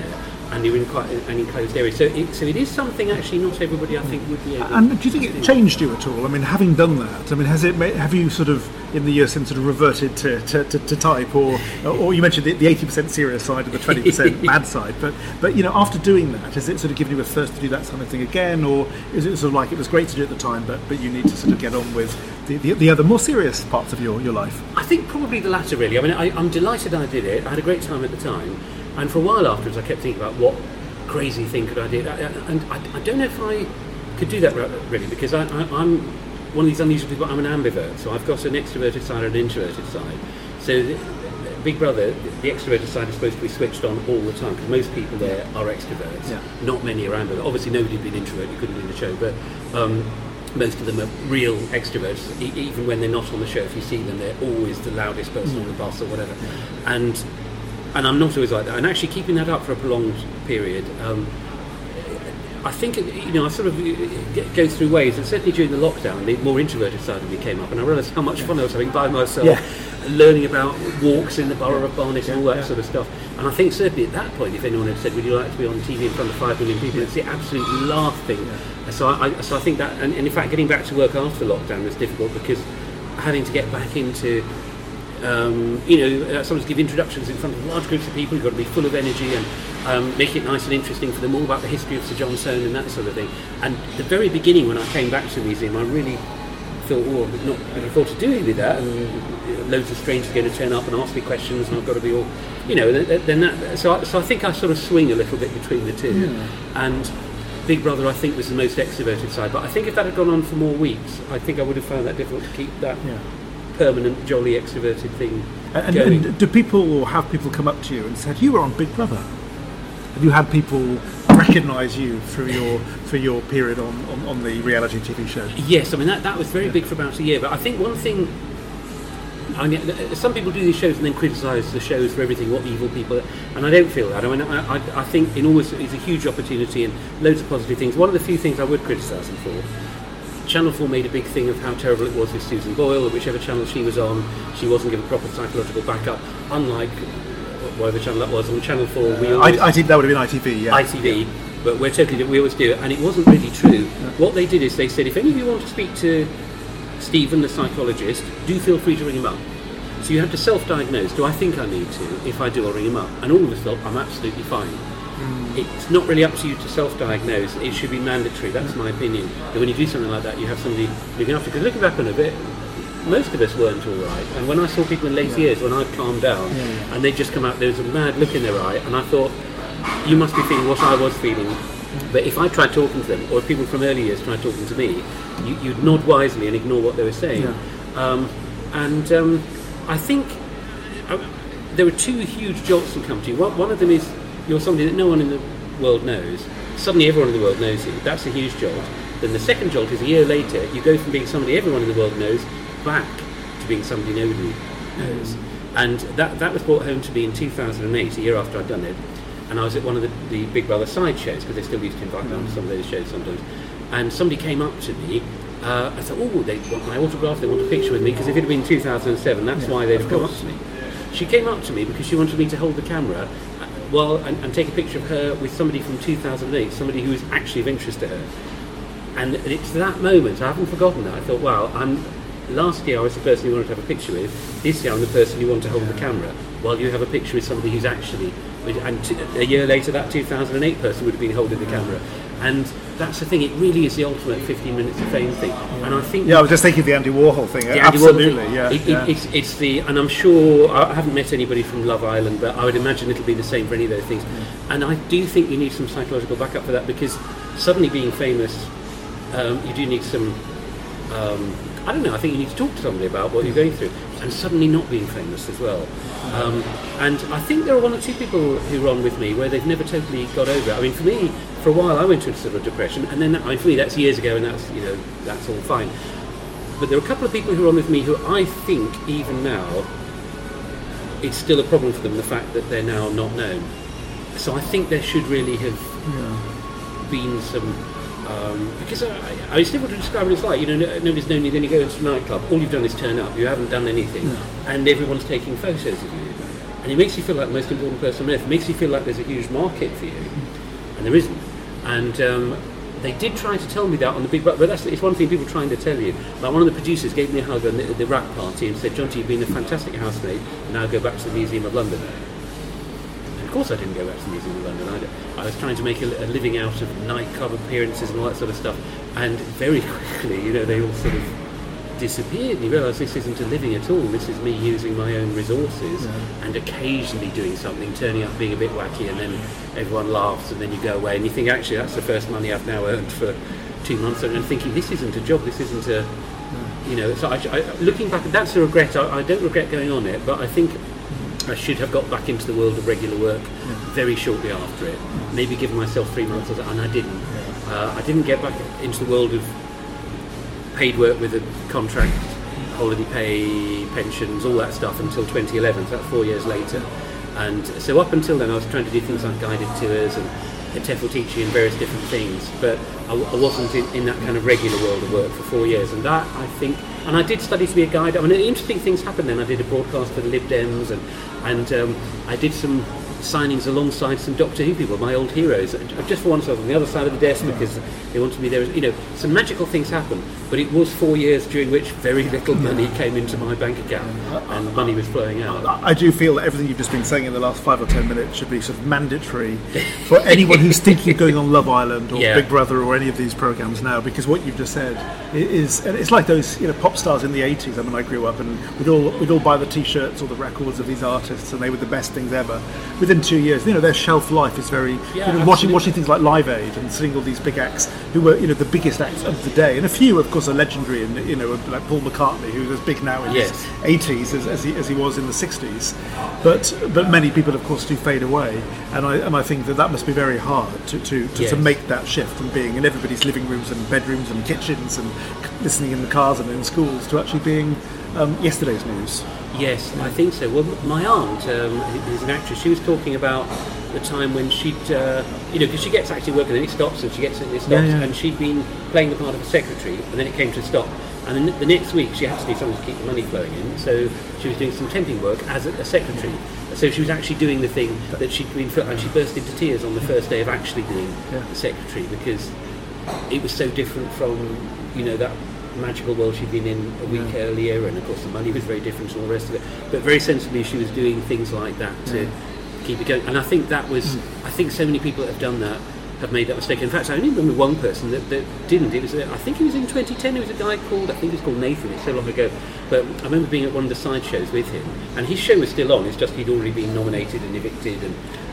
and you're in quite an enclosed area. So it is something actually not everybody, I think, would be able. And do you think it changed you at all? I mean, having done that, I mean, have you sort of in the years since sort of reverted to type, or you mentioned the 80% serious side and the 20% bad side, but you know, after doing that, has it sort of given you a thirst to do that kind of thing again, or is it sort of like it was great to do at the time, but you need to sort of get on with the other more serious parts of your life? I think probably the latter, really. I mean, I'm delighted I did it. I had a great time at the time, and for a while afterwards I kept thinking about what crazy thing could I do, and I don't know if I could do that really, because I'm one of these unusual people. I'm an ambivert, so I've got an extroverted side and an introverted side. So Big Brother, the extroverted side is supposed to be switched on all the time, because most people there are extroverts. Yeah. Not many are ambivert. Obviously nobody would be an introvert, you couldn't do the show, but most of them are real extroverts. Even when they're not on the show, if you see them, they're always the loudest person on the bus or whatever. And I'm not always like that. And actually keeping that up for a prolonged period, I think, you know, I sort of go through waves, and certainly during the lockdown, the more introverted side of me came up, and I realised how much fun I was having by myself, learning about walks in the borough of Barnet and all that sort of stuff. And I think certainly at that point, if anyone had said, would you like to be on TV in front of 5 million people, it's the absolute last thing. So I think that, and in fact getting back to work after lockdown was difficult, because having to get back into sometimes give introductions in front of large groups of people. You've got to be full of energy and make it nice and interesting for them, all about the history of Sir John Soane and that sort of thing. And the very beginning, when I came back to the museum, I really thought, I've not really thought of doing with that, and loads of strangers are going to turn up and ask me questions, and I've got to be all, then that. So I think I sort of swing a little bit between the two. And Big Brother, I think, was the most extroverted side. But I think if that had gone on for more weeks, I think I would have found that difficult to keep that permanent, jolly, extroverted thing going. And do people, or have people come up to you and said, you were on Big Brother? Have you had people recognise you through your period on the reality TV show? Yes, I mean that was very big for about a year. But I think one thing, I mean, some people do these shows and then criticise the shows for everything, what evil people, and I don't feel that. I mean, I think in always it's a huge opportunity and loads of positive things. One of the few things I would criticise them for, Channel 4 made a big thing of how terrible it was with Susan Boyle, that whichever channel she was on, she wasn't given proper psychological backup, unlike whatever channel that was. On Channel 4, I think that would have been ITV, ITV, but we're totally, we always do it, and it wasn't really true. What they did is they said, if any of you want to speak to Stephen, the psychologist, do feel free to ring him up. So you have to self-diagnose, do I think I need to? If I do, I'll ring him up. And all of us felt, I'm absolutely fine. It's not really up to you to self-diagnose, it should be mandatory, that's my opinion. That when you do something like that, you have somebody looking after you. Because looking back on it, most of us weren't all right. And when I saw people in later years, when I'd calmed down, and they'd just come out, there was a mad look in their eye, and I thought, you must be feeling what I was feeling. But if I tried talking to them, or if people from early years tried talking to me, you'd nod wisely and ignore what they were saying. I think there are two huge jolts that come to you. One of them is, you're somebody that no one in the world knows. Suddenly everyone in the world knows you. That's a huge jolt. Then the second jolt is a year later, you go from being somebody everyone in the world knows back to being somebody nobody knows. And that was brought home to me in 2008, a year after I'd done it. And I was at one of the Big Brother side shows, because they still used to invite me on to some of those shows sometimes. And somebody came up to me. I thought, they want my autograph, they want a picture with me, because if it had been 2007, that's why they'd have come up to me. She came up to me because she wanted me to hold the camera and take a picture of her with somebody from 2008, somebody who was actually of interest to her. And it's that moment, I haven't forgotten that. I thought, last year I was the person you wanted to have a picture with, this year I'm the person you want to hold the camera, while you have a picture with somebody who's actually, and a year later that 2008 person would have been holding the camera. And that's the thing, it really is the ultimate 15 minutes of fame thing. And I think... I was just thinking of the Andy Warhol thing. Absolutely, It's the... And I'm sure... I haven't met anybody from Love Island, but I would imagine it'll be the same for any of those things. And I do think you need some psychological backup for that, because suddenly being famous, you do need some... I don't know, I think you need to talk to somebody about what you're going through, and suddenly not being famous as well. And I think there are one or two people who are on with me where they've never totally got over it. I mean, for me, for a while I went into a sort of depression, and then for me that's years ago, and that's all fine. But there are a couple of people who are on with me who I think even now it's still a problem for them, the fact that they're now not known. So I think there should really have been some... because it's difficult to describe what it's like. Nobody's known you, then you go into a nightclub, all you've done is turn up, you haven't done anything, and everyone's taking photos of you. and it makes you feel like the most important person on earth. It makes you feel like there's a huge market for you, and there isn't. And they did try to tell me that on the Big Brother, but it's one thing people trying to tell you. Like one of the producers gave me a hug on the wrap party and said, "Jonty, you've been a fantastic housemate, now go back to the Museum of London." And of course I didn't go back to the Museum of London. I was trying to make a living out of nightclub appearances and all that sort of stuff, and very quickly, they all sort of disappeared, and you realise this isn't a living at all. This is me using my own resources and occasionally doing something, turning up, being a bit wacky, and then everyone laughs, and then you go away and you think, actually that's the first money I've now earned for 2 months, and thinking this isn't a job, this isn't a so I looking back, that's a regret. I don't regret going on it, but I think I should have got back into the world of regular work very shortly after it, maybe given myself 3 months, and I didn't. I didn't get back into the world of paid work with a contract, holiday pay, pensions, all that stuff until 2011, so that's 4 years later. And so up until then I was trying to do things like guided tours and TEFL teaching and various different things, but I wasn't in that kind of regular world of work for 4 years. And that, I think, and I did study to be a guide. I mean, interesting things happened then. I did a broadcast for the Lib Dems, and I did some signings alongside some Doctor Who people, my old heroes. Just for once I was on the other side of the desk because they wanted me there. Some magical things happened, but it was 4 years during which very little money came into my bank account and money was flowing out. I do feel that everything you've just been saying in the last 5 or 10 minutes should be sort of mandatory for anyone who's thinking of going on Love Island or Big Brother or any of these programmes now, because what you've just said is, and it's like those pop stars in the 80s. I mean, I grew up and we'd all buy the t-shirts or the records of these artists, and they were the best things ever. Within 2 years, their shelf life is very. Watching things like Live Aid and seeing all these big acts who were the biggest acts of the day, and a few, of course, are legendary, and like Paul McCartney, who's as big now in his 80s as he was in the 60s, but many people, of course, do fade away, and I think that must be very hard to make that shift from being in everybody's living rooms and bedrooms and kitchens and listening in the cars and in schools to actually being yesterday's news. Yes, I think so. Well, my aunt, who's an actress, she was talking about the time when she'd, because she gets actually working and it stops, and she gets it and it stops, and she'd been playing the part of a secretary, and then it came to a stop. And then the next week she had to do something to keep the money flowing in, so she was doing some temping work as a secretary. So she was actually doing the thing that she'd been, and she burst into tears on the first day of actually doing the secretary, because it was so different from, that magical world she'd been in a week earlier, and of course the money was very different and all the rest of it, but very sensibly she was doing things like that to keep it going. And I think that was I think so many people that have done that have made that mistake. In fact, I only remember one person that didn't. It was I think it was in 2010. It was a guy called, I think it was called Nathan. It's so long ago, but I remember being at one of the side shows with him, and his show was still on. It's just he'd already been nominated and evicted,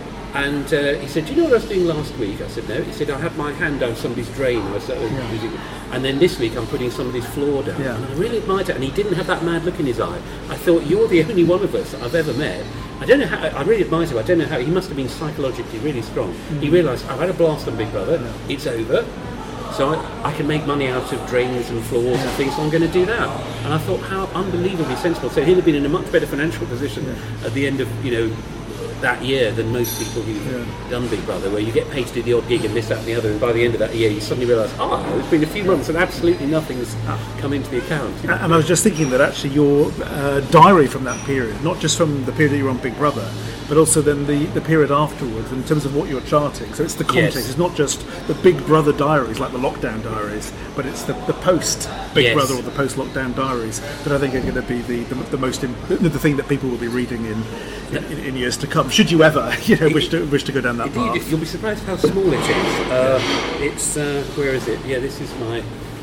and he said, "Do you know what I was doing last week?" I said, "No." He said, "I had my hand down somebody's drain. I was using, and then this week I'm putting somebody's floor down." And I really admired it. And he didn't have that mad look in his eye. I thought, "You're the only one of us that I've ever met." I don't know how. I really admired him. I don't know how. He must have been psychologically really strong. He realised, I've had a blast on Big Brother. It's over. So I can make money out of drains and floors and things, so I'm going to do that. And I thought, how unbelievably sensible. So he'd have been in a much better financial position at the end of that year than most people who've done Big Brother, where you get paid to do the odd gig and this, that and the other, and by the end of that year you suddenly realise, it's been a few months and absolutely nothing's come into the account. And I was just thinking that actually your diary from that period, not just from the period that you were on Big Brother, but also then the period afterwards in terms of what you're charting. So it's the context, it's not just the Big Brother diaries like the lockdown diaries, but it's the post Big Brother or the post lockdown diaries that I think are going to be the most the thing that people will be reading in years to come, should you ever wish to go down that path. You'll be surprised how small it is. It's where is it? This is my.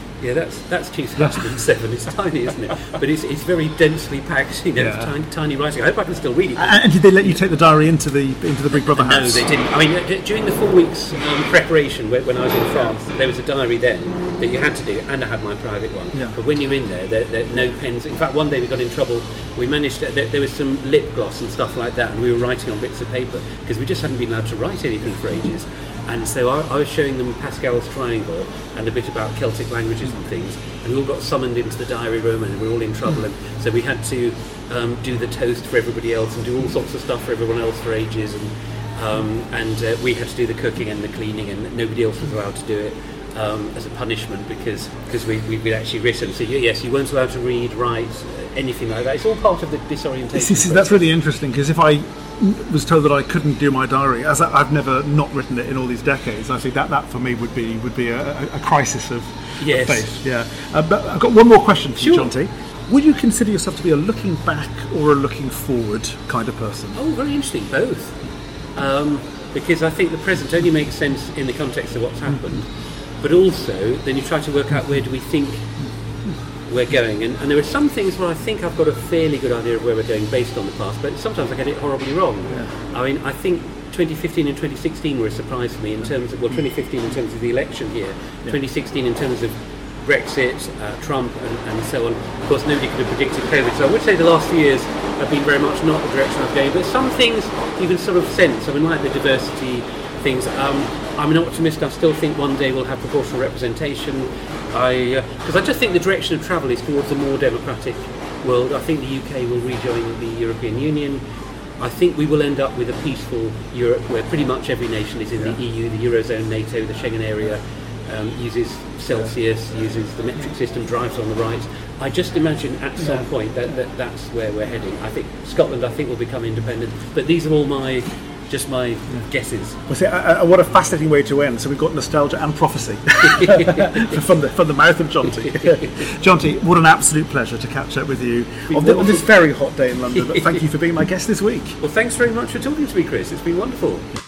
That's 2007. It's tiny, isn't it? But it's very densely packed. Tiny writing. I hope I can still read it. And did they let you take the diary into the Big Brother house? No, they didn't. I mean, during the 4 weeks preparation when I was in France, there was a diary then that you had to do, and I had my private one. But when you're in there no pens. In fact, one day we got in trouble. We managed to, there was some lip gloss and stuff like that, and we were writing on bits of paper because we just hadn't been allowed to write anything for ages. And so I was showing them Pascal's triangle and a bit about Celtic languages and things, and we all got summoned into the diary room and we were all in trouble, and so we had to do the toast for everybody else and do all sorts of stuff for everyone else for ages, and we had to do the cooking and the cleaning, and nobody else was allowed to do it as a punishment because we'd actually written. So yes, you weren't allowed to read, write, anything like that. It's all part of the disorientation. See, that's really interesting, because if I was told that I couldn't do my diary, as I've never not written it in all these decades, I think that for me would be a crisis of faith. Yeah. But I've got one more question for you, Jonty. Would you consider yourself to be a looking back or a looking forward kind of person? Oh, very interesting, both. Because I think the present only makes sense in the context of what's happened, but also then you try to work out where do we think we're going, and there are some things where I think I've got a fairly good idea of where we're going based on the past, but sometimes I get it horribly wrong. I mean, I think 2015 and 2016 were a surprise for me in terms of, 2015 in terms of the election year, 2016 in terms of Brexit, Trump and so on. Of course, nobody could have predicted COVID, so I would say the last few years have been very much not the direction I've going, but some things you can sort of sense. I mean, like the diversity things. I'm an optimist. I still think one day we'll have proportional representation. Because I just think the direction of travel is towards a more democratic world. I think the UK will rejoin the European Union. I think we will end up with a peaceful Europe where pretty much every nation is in the EU, the Eurozone, NATO, the Schengen area, uses Celsius, uses the metric system, drives on the right. I just imagine at some point that's where we're heading. I think Scotland, will become independent. But these are all my guesses. Well, see, what a fascinating way to end. So we've got nostalgia and prophecy from the mouth of Jonty. Jonty, what an absolute pleasure to catch up with you on this very hot day in London. But thank you for being my guest this week. Well, thanks very much for talking to me, Chris. It's been wonderful.